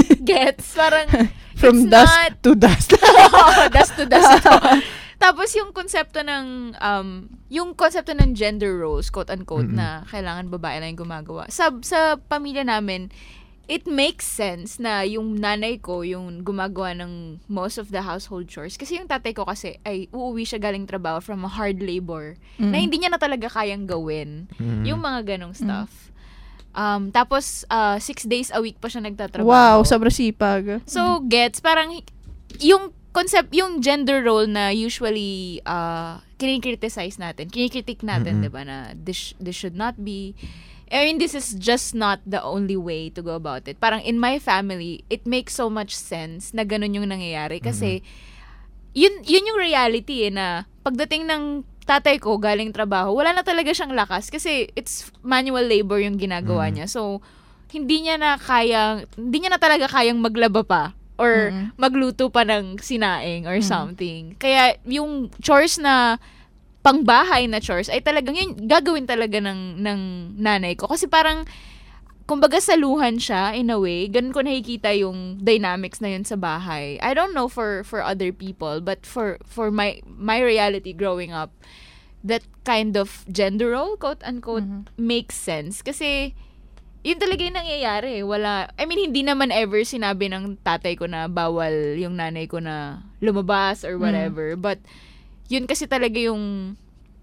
Gets? Parang, from it's dust not, to dust. oh, dust to dust. Tapos yung konsepto ng um yung konsepto ng gender roles, quote unquote, mm-hmm. na kailangan babae lang yung gumagawa. Sa sa pamilya namin, it makes sense na yung nanay ko yung gumagawa ng most of the household chores kasi yung tatay ko kasi ay uuwi siya galing trabaho from a hard labor mm-hmm. na hindi niya na talaga kayang gawin mm-hmm. yung mga ganong stuff. Mm-hmm. Um tapos uh, six days a week pa siya nagtatrabaho. Wow, sobrang sipag. So gets parang yung concept, yung gender role na usually uh, kinikriticize natin, kinikritik natin, mm-hmm. diba, na this, this should not be, I mean, this is just not the only way to go about it. Parang in my family, it makes so much sense na ganun yung nangyayari kasi mm-hmm. yun, yun yung reality eh, na pagdating ng tatay ko galing trabaho, wala na talaga siyang lakas kasi it's manual labor yung ginagawa mm-hmm. niya. So, hindi niya na kayang, hindi niya na talaga kayang maglaba pa or mm-hmm. magluto pa ng sinaing or mm-hmm. something. Kaya yung chores na pangbahay na chores ay talagang yun gagawin talaga ng ng nanay ko kasi parang kumbaga saluhan siya in a way. Ganun ko nakikita yung dynamics na yun sa bahay. I don't know for for other people, but for for my my reality growing up, that kind of gender role, quote unquote, mm-hmm. makes sense kasi yun talaga yung nangyayari. Wala, I mean, hindi naman ever sinabi ng tatay ko na bawal yung nanay ko na lumabas or whatever. Mm. But, yun kasi talaga yung,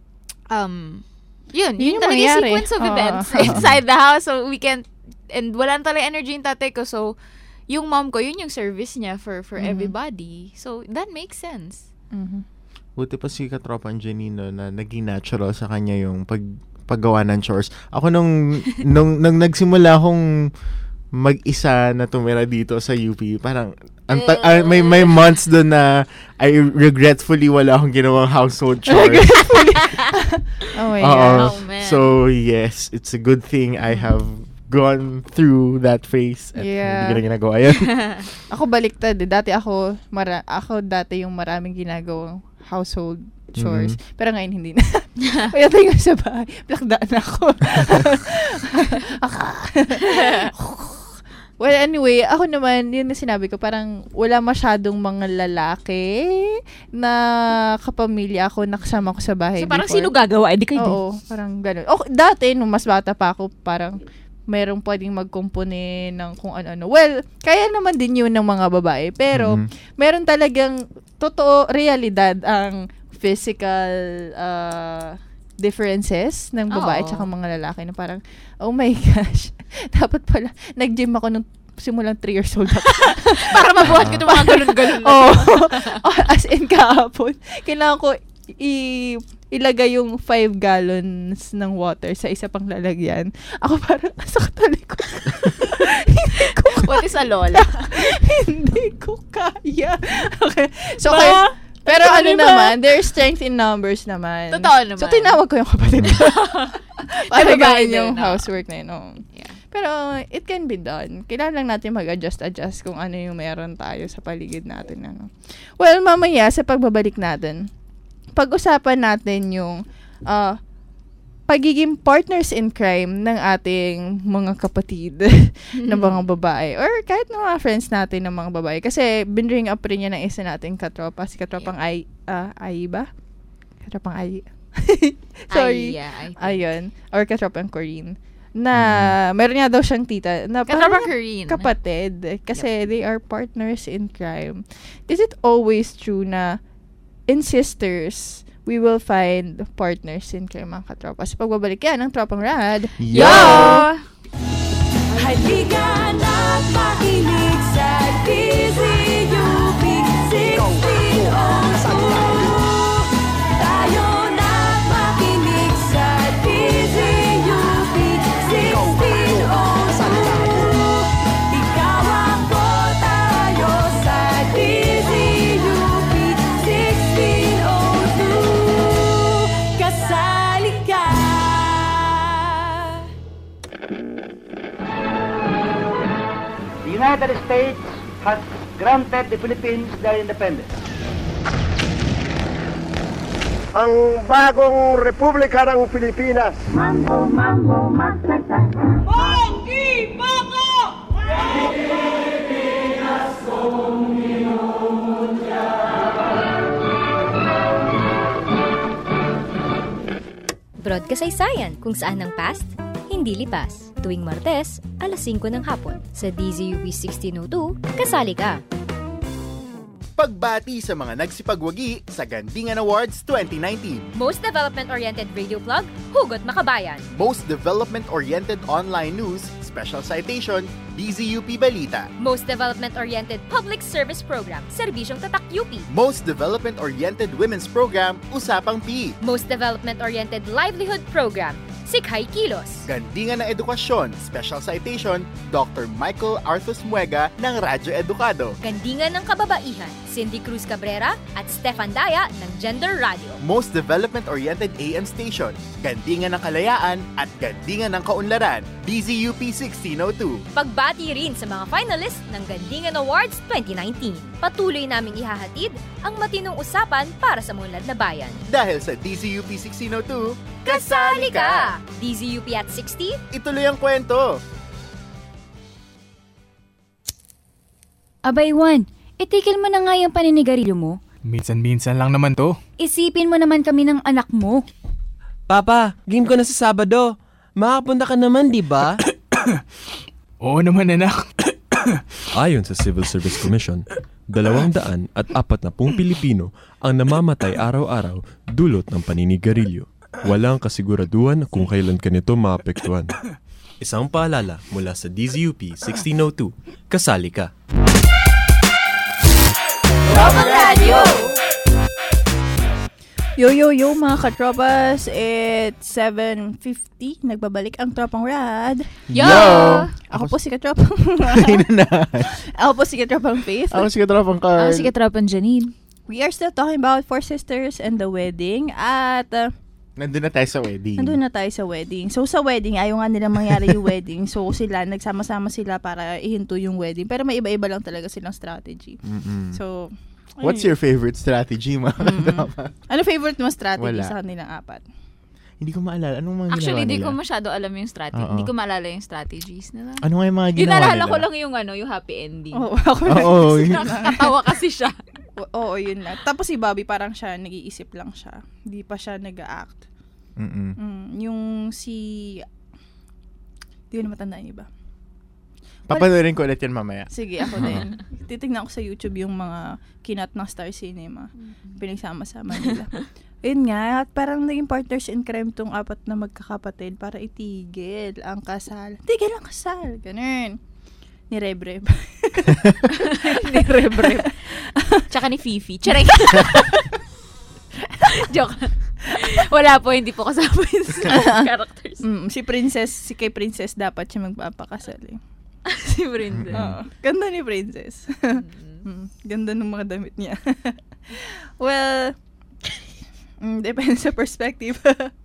um, yun, yun, yun talaga yung sequence of uh, events uh, inside the house. So, we can't, and wala talaga energy yung tatay ko. So, yung mom ko, yun yung service niya for, for mm-hmm. everybody. So, that makes sense. Mm-hmm. Buti pa si Katropan Janino na naging natural sa kanya yung pag paggawa ng chores. Ako nung nung, nung nagsimula akong mag-isa na tumira dito sa U P, parang anta, uh, may may months doon na I regretfully wala akong ginawang household chores. Oh my God. Oh, man. So yes, it's a good thing I have gone through that phase at yeah. hindi ko na ginagawa yun. Ako baliktad eh. Dati ako, mara- ako dati yung maraming ginagawang household chores. Mm-hmm. Pero ngayon hindi na. Kaya tayo sa bahay. Plakdaan ako. Well, anyway, ako naman, yun na sinabi ko, parang wala masyadong mga lalaki na kapamilya ako, nakasama ko sa bahay. So, parang before. sino gagawa? Eh, di kayo Oo, din. Parang gano'n. Okay, dati, nung mas bata pa ako, parang merong pwedeng magkumpone ng kung ano-ano. Well, kaya naman din yun ng mga babae. Pero, mm-hmm. meron talagang totoo, realidad ang physical uh, differences ng babae at mga lalaki na parang, oh my gosh, dapat pala, nag-gym ako nung simulang three years old ako. Para mabuhat ko itong mga galon-galon. Oo. Oh, as in kahapon. Kailangan ko i- ilagay yung five gallons ng water sa isa pang lalagyan. Ako parang nasa katalikod. Hindi ko kaya. What is a lola? Hindi ko kaya. Okay. So, kaya, pero ano ba? naman, there's strength in numbers naman. Totoo naman. So, tinawag ko yung kapatid ko. Para Diba, gawin yung no? housework na yun. Oh. Yeah. Pero, it can be done. Kailangan lang natin mag-adjust-adjust kung ano yung meron tayo sa paligid natin. Ano. Well, mamaya, sa pagbabalik natin, pag-usapan natin yung uh, pagiging partners in crime ng ating mga kapatid na mga babae or kahit ng mga friends natin ng mga babae. Kasi binring up rin yan ng isa nating katropa. Si katropang Ay, uh, Ay ba? Katropang Ay. Sorry. Ay, yeah, I think. Ayun. Or katropang Corinne. Na meron nga daw siyang tita. Na Katropang parang Corinne. kapatid. Kasi they are partners in crime. Is it always true na in sisters, we will find partners in crime, mga katropa? Sa pagbabalik yan ng Tropang Rad. Yo! Halika na't makinig sa D Z U P sixteen oh two. Tayo na't makinig sa D Z U P sixteen oh two. Ikaw ako, tayo sa D Z U P sixteen oh two. Kasali ka. The United States has granted the Philippines their independence. Ang bagong Republika ng Pilipinas. Mambo, mambo, maglagta. Pogi, Pogo! Pilipinas kong inumutya. Broad Kasaysayan, kung saan ang past, hindi lipas. Tuwing Martes, alas singko ng hapon. Sa D Z U P sixteen oh two, kasali ka! Pagbati sa mga nagsipagwagi sa Gandingan Awards twenty nineteen. Most Development-Oriented Radio Plug, Hugot Makabayan. Most Development-Oriented Online News, Special Citation, D Z U P Balita. Most Development-Oriented Public Service Program, Serbisyong Tatak U P. Most Development-Oriented Women's Program, Usapang P. Most Development-Oriented Livelihood Program, Sikhay Kilos. Gandingan ng Edukasyon, Special Citation, Doctor Michael Arthus Muega ng Radyo Edukado. Gandingan ng Kababaihan, Cindy Cruz Cabrera at Stefan Daya ng Gender Radio. Most Development-Oriented A M Station, Gandingan ng Kalayaan at Gandingan ng Kaunlaran, D Z U P sixteen oh two. Pagbati rin sa mga finalists ng Gandingan Awards twenty nineteen. Patuloy naming ihahatid ang matinong usapan para sa munlad na bayan. Dahil sa D Z U P sixteen oh two, kasali ka! D Z U P at sixty, ituloy ang kwento! Abay, Juan, itigil mo na nga yung paninigarilyo mo. Minsan-minsan lang naman to. Isipin mo naman kami ng anak mo. Papa, game ko na sa Sabado. Makapunta ka naman, di ba? Oo naman, anak. Ayon sa Civil Service Commission, dalawang daan at apat na pung Pilipino ang namamatay araw-araw dulot ng paninigarilyo. Walang kasiguraduhan kung kailan ka nito maapektuhan. Isang paalala mula sa D Z U P sixteen oh two. Kasali ka! Tropang Radio! Yo, yo, yo, mga katropas. It's seven fifty. Nagbabalik ang Tropang Rad. Yo! Ako po si Katropang. Ako po si Katropang Faith. Ako si Katropang Carl. Ako si Katropang Janine. We are still talking about Four Sisters and the wedding. At uh, nandun na tayo sa wedding. Nandun na tayo sa wedding. So, sa wedding, ayaw nga nilang mangyari yung wedding. So, sila, nagsama-sama sila para ihinto yung wedding. Pero may iba-iba lang talaga silang strategy. Mm-mm. So, what's your favorite strategy, mga katropa? Ano favorite mo strategy Wala. sa kanilang apat? Hindi ko maalala. Anong mga Actually, ginawa di nila? ko masyado alam yung strategy. Oo. Hindi ko maalala yung strategies nila. Ano nga yung mga Yung ginawa naalala nila? ko lang yung ano, yung happy ending. Oo, ako rin. Oo, yun. Nakakatawa kasi siya. Oo, yun lang. Tapos si Bobby, parang siya, nag-iisip lang siya. Hindi pa siya nag-act. Mm-mm. Mm, yung si... Hindi ko na matandaan yung iba. Papanoorin ko ulit yan mamaya. Sige, ako din. Titignan ko sa YouTube yung mga kinat ng Star Cinema. Mm-hmm. Pinagsama-sama nila. Yun nga, at parang naging partners in crime tong apat na magkakapatid para itigil ang kasal. Tigil ang kasal! Ganun. Ni Rebreb. Ni Rebreb. Tsaka ni Fifi. Charing. Joke. Wala po, hindi po kasama yung characters. Mm, si Princess, si kay Princess dapat siya magpapakasal eh. Si Princess. Oo. Ganda ni Princess. mm, ganda ng mga damit niya. Well, mm, depende sa perspective.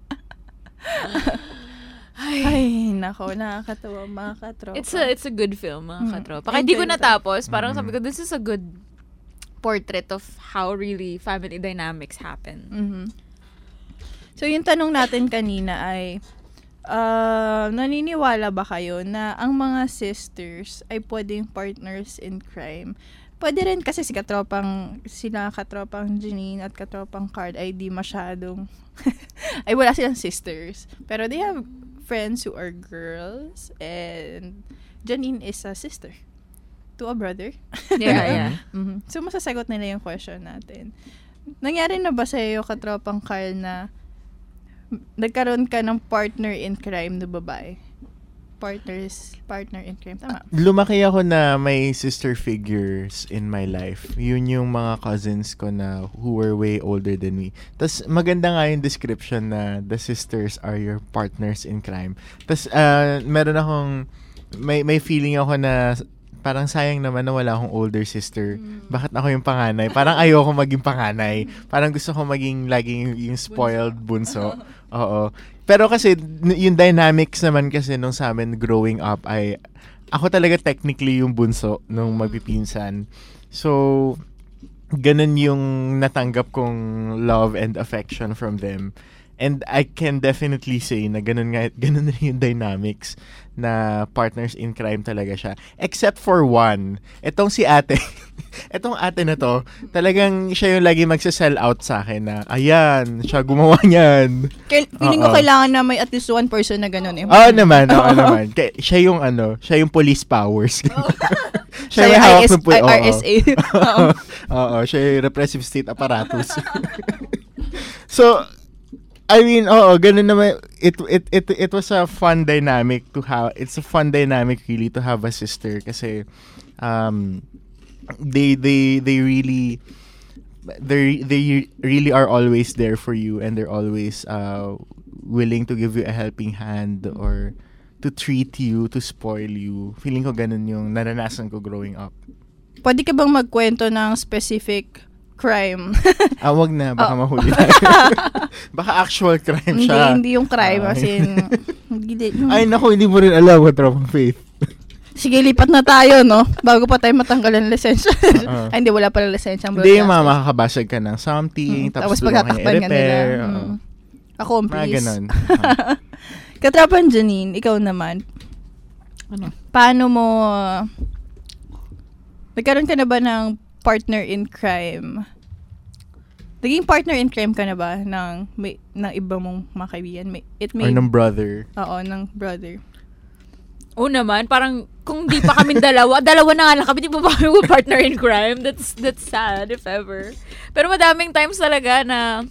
Ay, Ay nako, nakakatawa mga katropa. It's a, it's a good film, mga Mm. katropa. Kaya hindi ko natapos. Parang sabi ko, this is a good portrait of how really family dynamics happen. Mhm. So, yung tanong natin kanina ay, uh, naniniwala ba kayo na ang mga sisters ay pwedeng partners in crime? Pwede rin kasi si katropang, sila katropang Janine at katropang Card ay di masyadong, ay wala silang sisters. Pero they have friends who are girls and Janine is a sister to a brother. Yeah, yeah. Mm-hmm. So, masasagot nila yung question natin. Nangyari na ba sa iyo, katropang Carl, na nagkaroon ka ng partner in crime na babae? Partners, partner in crime. Tama. Lumaki ako na may sister figures in my life. Yun yung mga cousins ko na who were way older than me. Tas maganda nga yung description na the sisters are your partners in crime. Tas uh, meron akong, may, may feeling ako na parang sayang naman na wala akong older sister. Mm. Bakit ako yung panganay? Parang ayoko maging panganay. Parang gusto ko maging laging yung, yung spoiled bunso. Oo. Pero kasi, yung dynamics naman kasi nung sa amin growing up ay, ako talaga technically yung bunso nung magpipinsan. So, ganun yung natanggap kong love and affection from them. And I can definitely say na ganun nga, ganun rin yung dynamics na partners in crime talaga siya. Except for one. Etong si ate. Etong ate na to, talagang siya yung lagi magsa-sell out sa akin na, ayan, siya gumawa niyan. Kaya, feeling ko kailangan na may at least one person na ganun eh. Oo naman, oo naman. Kaya, siya yung ano, siya yung police powers. Siya yung hawak ng po- R S A. Oo. Oo, siya yung repressive state apparatus. So, I mean, oo, ganun naman. It, it, it, it was a fun dynamic to have, it's a fun dynamic really to have a sister kasi, um, they, they, they really, they, they really are always there for you and they're always, uh, willing to give you a helping hand or to treat you, to spoil you. Feeling ko ganun yung naranasan ko growing up. Pwede ka bang magkwento ng specific crime? Ah, wag na. Baka oh. mahuli tayo. Baka actual crime siya. Hindi, hindi yung crime. As in, ay, naku, hindi mo rin alam what Tropang Faith. Sige, lipat na tayo, no? Bago pa tayo matanggal ang lisensya. Uh-huh. Ay, hindi, wala pala lisensya. Hindi, yung mga makakabasag ka ng something, hmm, tapos pagkatakpan ka nila. Hmm. Ako, please. Mga ganun. Uh-huh. Katrapan Janine, ikaw naman. Ano? Paano mo, uh, nagkaroon ka na ba ng partner in crime? Naging partner in crime ka na ba ng, may, ng iba mong mga kaibigan? May, it may, or ng brother? Oo, ng brother. Oo naman, parang kung di pa kami dalawa, dalawa na nga lang kami, di ba ba kami partner in crime? That's, that's sad, if ever. Pero madaming times talaga na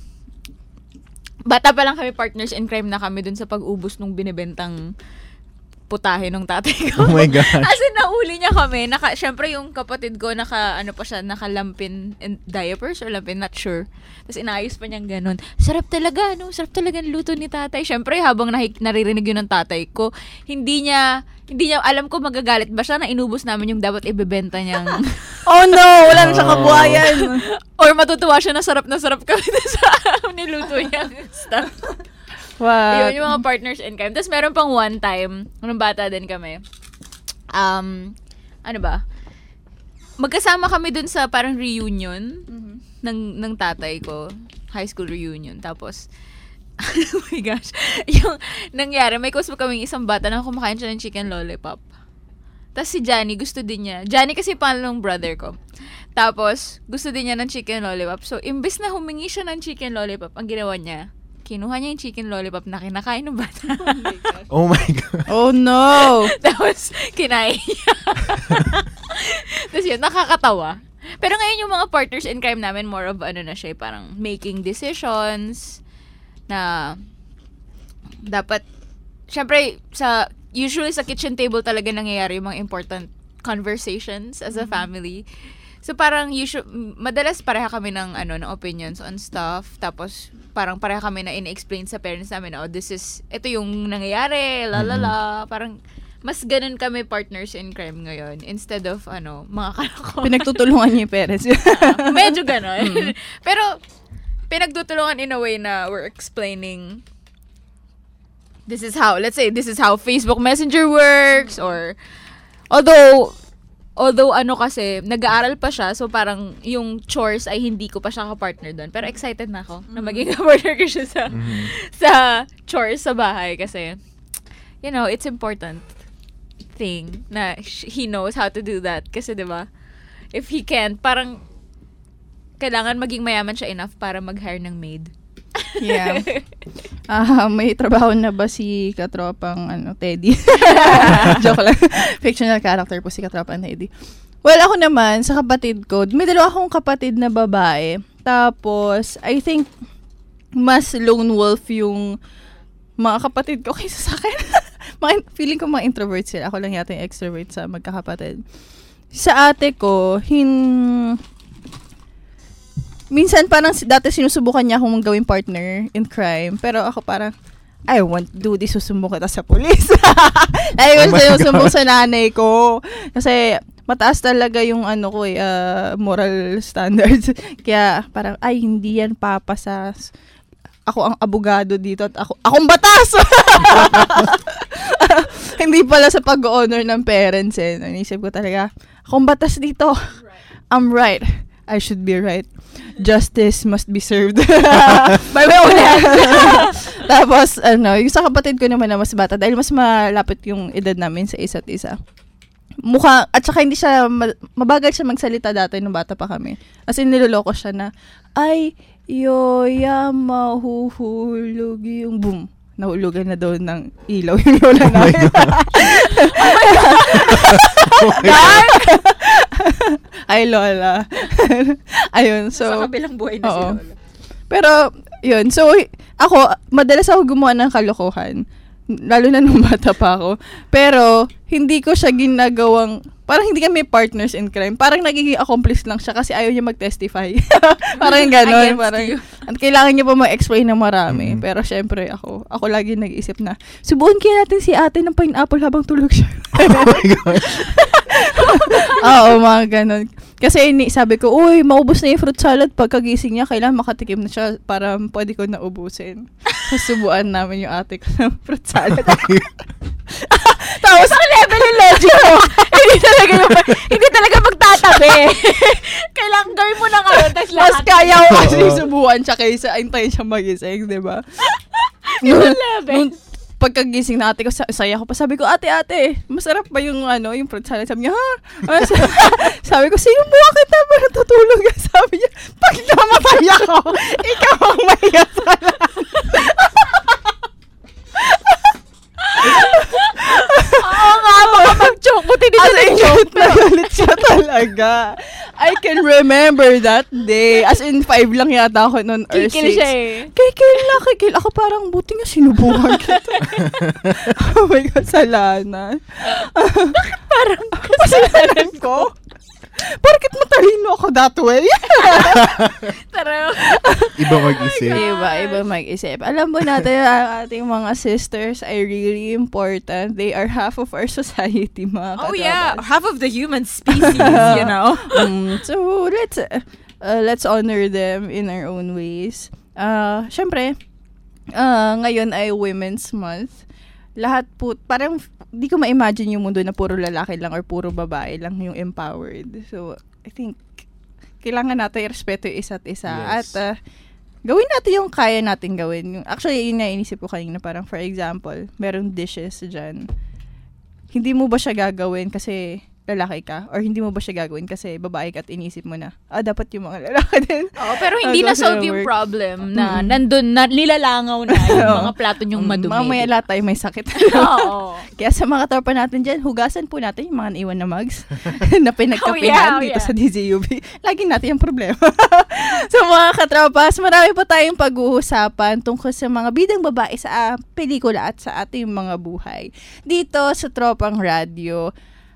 bata pa lang kami partners in crime na kami dun sa pag-ubos nung binibentang putahe ng tatay ko. Oh my gosh. As in, nauli niya kami. Naka, syempre, yung kapatid ko, naka, ano pa siya, nakalampin in diapers or lampin, not sure. Tapos inaayos pa niyang ganun. Sarap talaga, no? Sarap talaga ang luto ni tatay. Syempre, habang nahik, naririnig yun ng tatay ko, hindi niya, hindi niya, alam ko magagalit ba siya na inubos namin yung dapat ibebenta niyang... Oh no! Wala na siya kabuhayan! Or matutuwa siya na sarap na sarap kami sa niluto niyang stuff. Wow. Yun, yung mga partners in crime. Tapos meron pang one time, nung bata din kami, um, ano ba, magkasama kami dun sa parang reunion mm-hmm. ng, ng tatay ko, high school reunion. Tapos, oh my gosh, yung nangyari, may kuspo kaming isang bata na kumakain siya ng chicken lollipop. Tapos si Johnny, gusto din niya. Johnny kasi pangalong brother ko. Tapos, gusto din niya ng chicken lollipop. So, imbes na humingi siya ng chicken lollipop, ang ginawa niya, kinuha niya yung chicken lollipop na kinakain ng bata. Oh my God. Oh no! Tapos, kinain niya. Tapos yun, nakakatawa. Pero ngayon yung mga partners in crime namin, more of ano na siya, parang making decisions na dapat, syempre, sa, usually sa kitchen table talaga nangyayari yung mga important conversations as a family. So parang usually, madalas pareha kami ng ano ng opinions on stuff. Tapos parang pareha kami na in-explain sa parents namin, oh, this is, ito yung nangyayari, la la la. Parang mas ganun kami partners in crime ngayon instead of ano, mga kalokohan. Pinagtutulungan niyo yung parents. uh, medyo ganun. Mm-hmm. Pero pinagtutulungan in a way na we're explaining this is how, let's say, this is how Facebook Messenger works, or although Although, ano kasi, nag-aaral pa siya, so parang yung chores ay hindi ko pa siya ka-partner doon. Pero excited na ako mm-hmm. na maging ka-partner ko siya sa, mm-hmm. sa chores sa bahay. Kasi, you know, it's important thing na he knows how to do that. Kasi, di ba, if he can't, parang kailangan maging mayaman siya enough para mag-hire ng maid. Yeah. Ah, uh, may trabaho na ba si katropang ano, Teddy? Joke lang. Fictional character po si katropang Teddy. Well, ako naman sa kapatid ko, may dalawa akong kapatid na babae. Tapos I think mas lone wolf yung mga kapatid ko kaysa sa akin. Feeling ko mga introvert sila. Ako lang yata yung extrovert sa magkakapatid. Sa ate ko, hin minsan parang dati sinusubukan niya akong gawing partner in crime. Pero ako parang, I won't do this. Susumbong kita sa police. Ay, ko sinusumbong sa nanay ko. Kasi mataas talaga yung ano ko eh, uh, moral standards. Kaya parang, ay, hindi yan papasa. Ako ang abogado dito at ako, akong batas! Hindi pala sa pag-honor ng parents eh. Nanisip ko talaga, akong batas dito. I'm right. I should be right. Justice must be served. By my own hand. Tapos, ano, yung sa kapatid ko naman na mas bata, dahil mas malapit yung edad namin sa isa't isa. Mukha, at saka hindi siya, mabagal siya magsalita dati nung bata pa kami. As in, niloloko siya na, ay, yoya, mahuhulog yung boom. Nahulugan na doon ng ilaw yung lola namin. Oh my God! Dark! Ay, lola. Ayun, so... Sa kabilang buhay na oo. Si lola. Pero, yun. So, ako, madalas ako gumawa ng kalokohan. Lalo na nung bata pa ako. Pero, hindi ko siya ginagawang... Parang hindi kami partners in crime. Parang nagiging accomplice lang siya kasi ayaw niya mag-testify. Parang gano'n. Parang, at kailangan niya pa ma-explain na marami. Mm-hmm. Pero syempre, ako, ako lagi nag-isip na, subukan kaya natin si ate ng pineapple habang tulog siya. Oh my God. Oo, mga gano'n. Kasi sabi ko, uy, maubos na yung fruit salad. Pagkagising niya, kailangan makatikim na siya para pwede ko na ubusin. Susubuan namin yung ate ko ng fruit salad. Tapos, ang level yung legend mo. Hindi talaga yung, hindi talaga magtatabi. Kailangan gawin mo na ngayon. Mas kaya ko kasi subuan siya kaysa antayin siya magising, di ba? Yung level. Nung pagkagising na ate ko, saya ko pa. Sabi ko, ate, ate, masarap ba yung, ano, yung fruit salad? Sabi niya, ha? Sabi ko, sinubukan kita ba natutulog? Sabi niya, pag namatay ako, ikaw ang mahiya sa lahat. Oo nga, baka mag-joke. Buti dito na joke na galit siya talaga. I can remember that day. As in, five lang yata ako noon or six. Kikil siya eh. Kikil na, kikil. Ako parang, buti nga sinubukan kita. Oh my God, salanan. Bakit parang kasalanan ko? Bakit matalino ako that way? Tara. Iba mag-isip. Iba, iba mag-isip. Alam mo natin, ang ating mga sisters ay really important. They are half of our society, mga katabas. Oh yeah, half of the human species, you know. um, so, let's uh, let's honor them in our own ways. Uh, Siyempre, uh, ngayon ay Women's Month. Lahat po, parang di ko ma-imagine yung mundo na puro lalaki lang or puro babae lang yung empowered. So, I think, kailangan natin i-respeto yung isa't isa. Yes. At, uh, gawin natin yung kaya natin gawin. Actually, yun na inisip ko kanina, parang for example, merong dishes dyan. Hindi mo ba siya gagawin kasi lalaki ka? Or hindi mo ba siya gagawin kasi babae ka at inisip mo na, ah, dapat yung mga lalaki din. Oo, pero hindi uh, na-solve yung problem na mm-hmm. nandun, na, nilalangaw na yung mga plato yung madumi. Mamaya lahat tayo may sakit. Oo. Kaya sa mga tropa natin dyan, hugasan po natin yung mga naiwan na mugs na pinagkapihan oh, yeah, dito oh, yeah. sa D Z U B. Lagi natin yung problema. So mga katropas, marami pa tayong pag-uusapan tungkol sa mga bidang babae sa uh, pelikula at sa ating mga buhay. Dito sa Tropang Radio.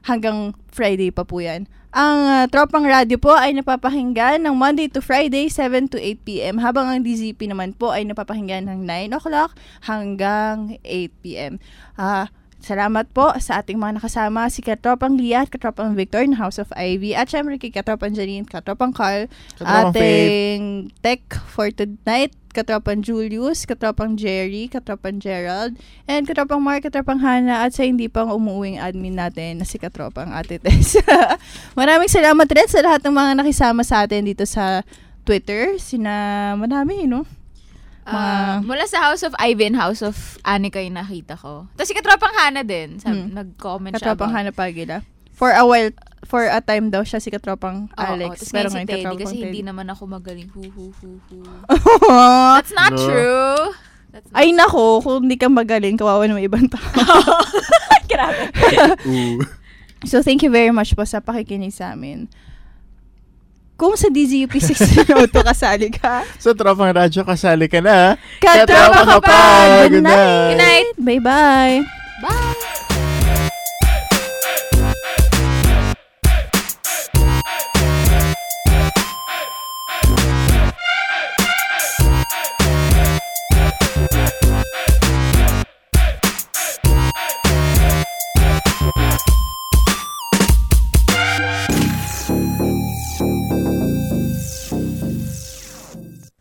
hanggang Friday pa po yan. Ang uh, Tropang Radyo po ay napapakinggan ng Monday to Friday, seven to eight p.m. Habang ang D Z P naman po ay napapakinggan ng nine o'clock hanggang eight p.m. Ah... Uh, Salamat po sa ating mga nakasama, si Katropang Lia at Katropang Victor ng House of Ivy. At syempre kay Katropang Janine, Katropang Carl, Katropang ating tech for tonight, Katropang Julius, Katropang Jerry, Katropang Gerald, and Katropang Mark, Katropang Hannah, at sa hindi pang umuwing admin natin na si Katropang Ate Tess. Maraming salamat rin sa lahat ng mga nakisama sa atin dito sa Twitter. Sina madami, no? Uh, mula sa House of Ivy and House of Anika yung nakita ko. Tapos si Katropang Hana din. Sabi, hmm. Nag-comment siya Katropang Hana Pagila. For a while, for a time daw siya si Katropang Alex. Oo, pero si ngayon Teddy, Katropang kasi Teddy. hindi naman ako magaling. Hu, hu, hu, hu. That's not no. true. That's not Ay nako, kung hindi ka magaling, kawawa naman ibang tao. Grabe. So thank you very much po sa pakikinig sa amin. Kung sa D Z U P sixteen oh two kasali ka. Sa Tropang Radyo kasali ka na. Katropa ka pa! Good night! Good night! Bye-bye!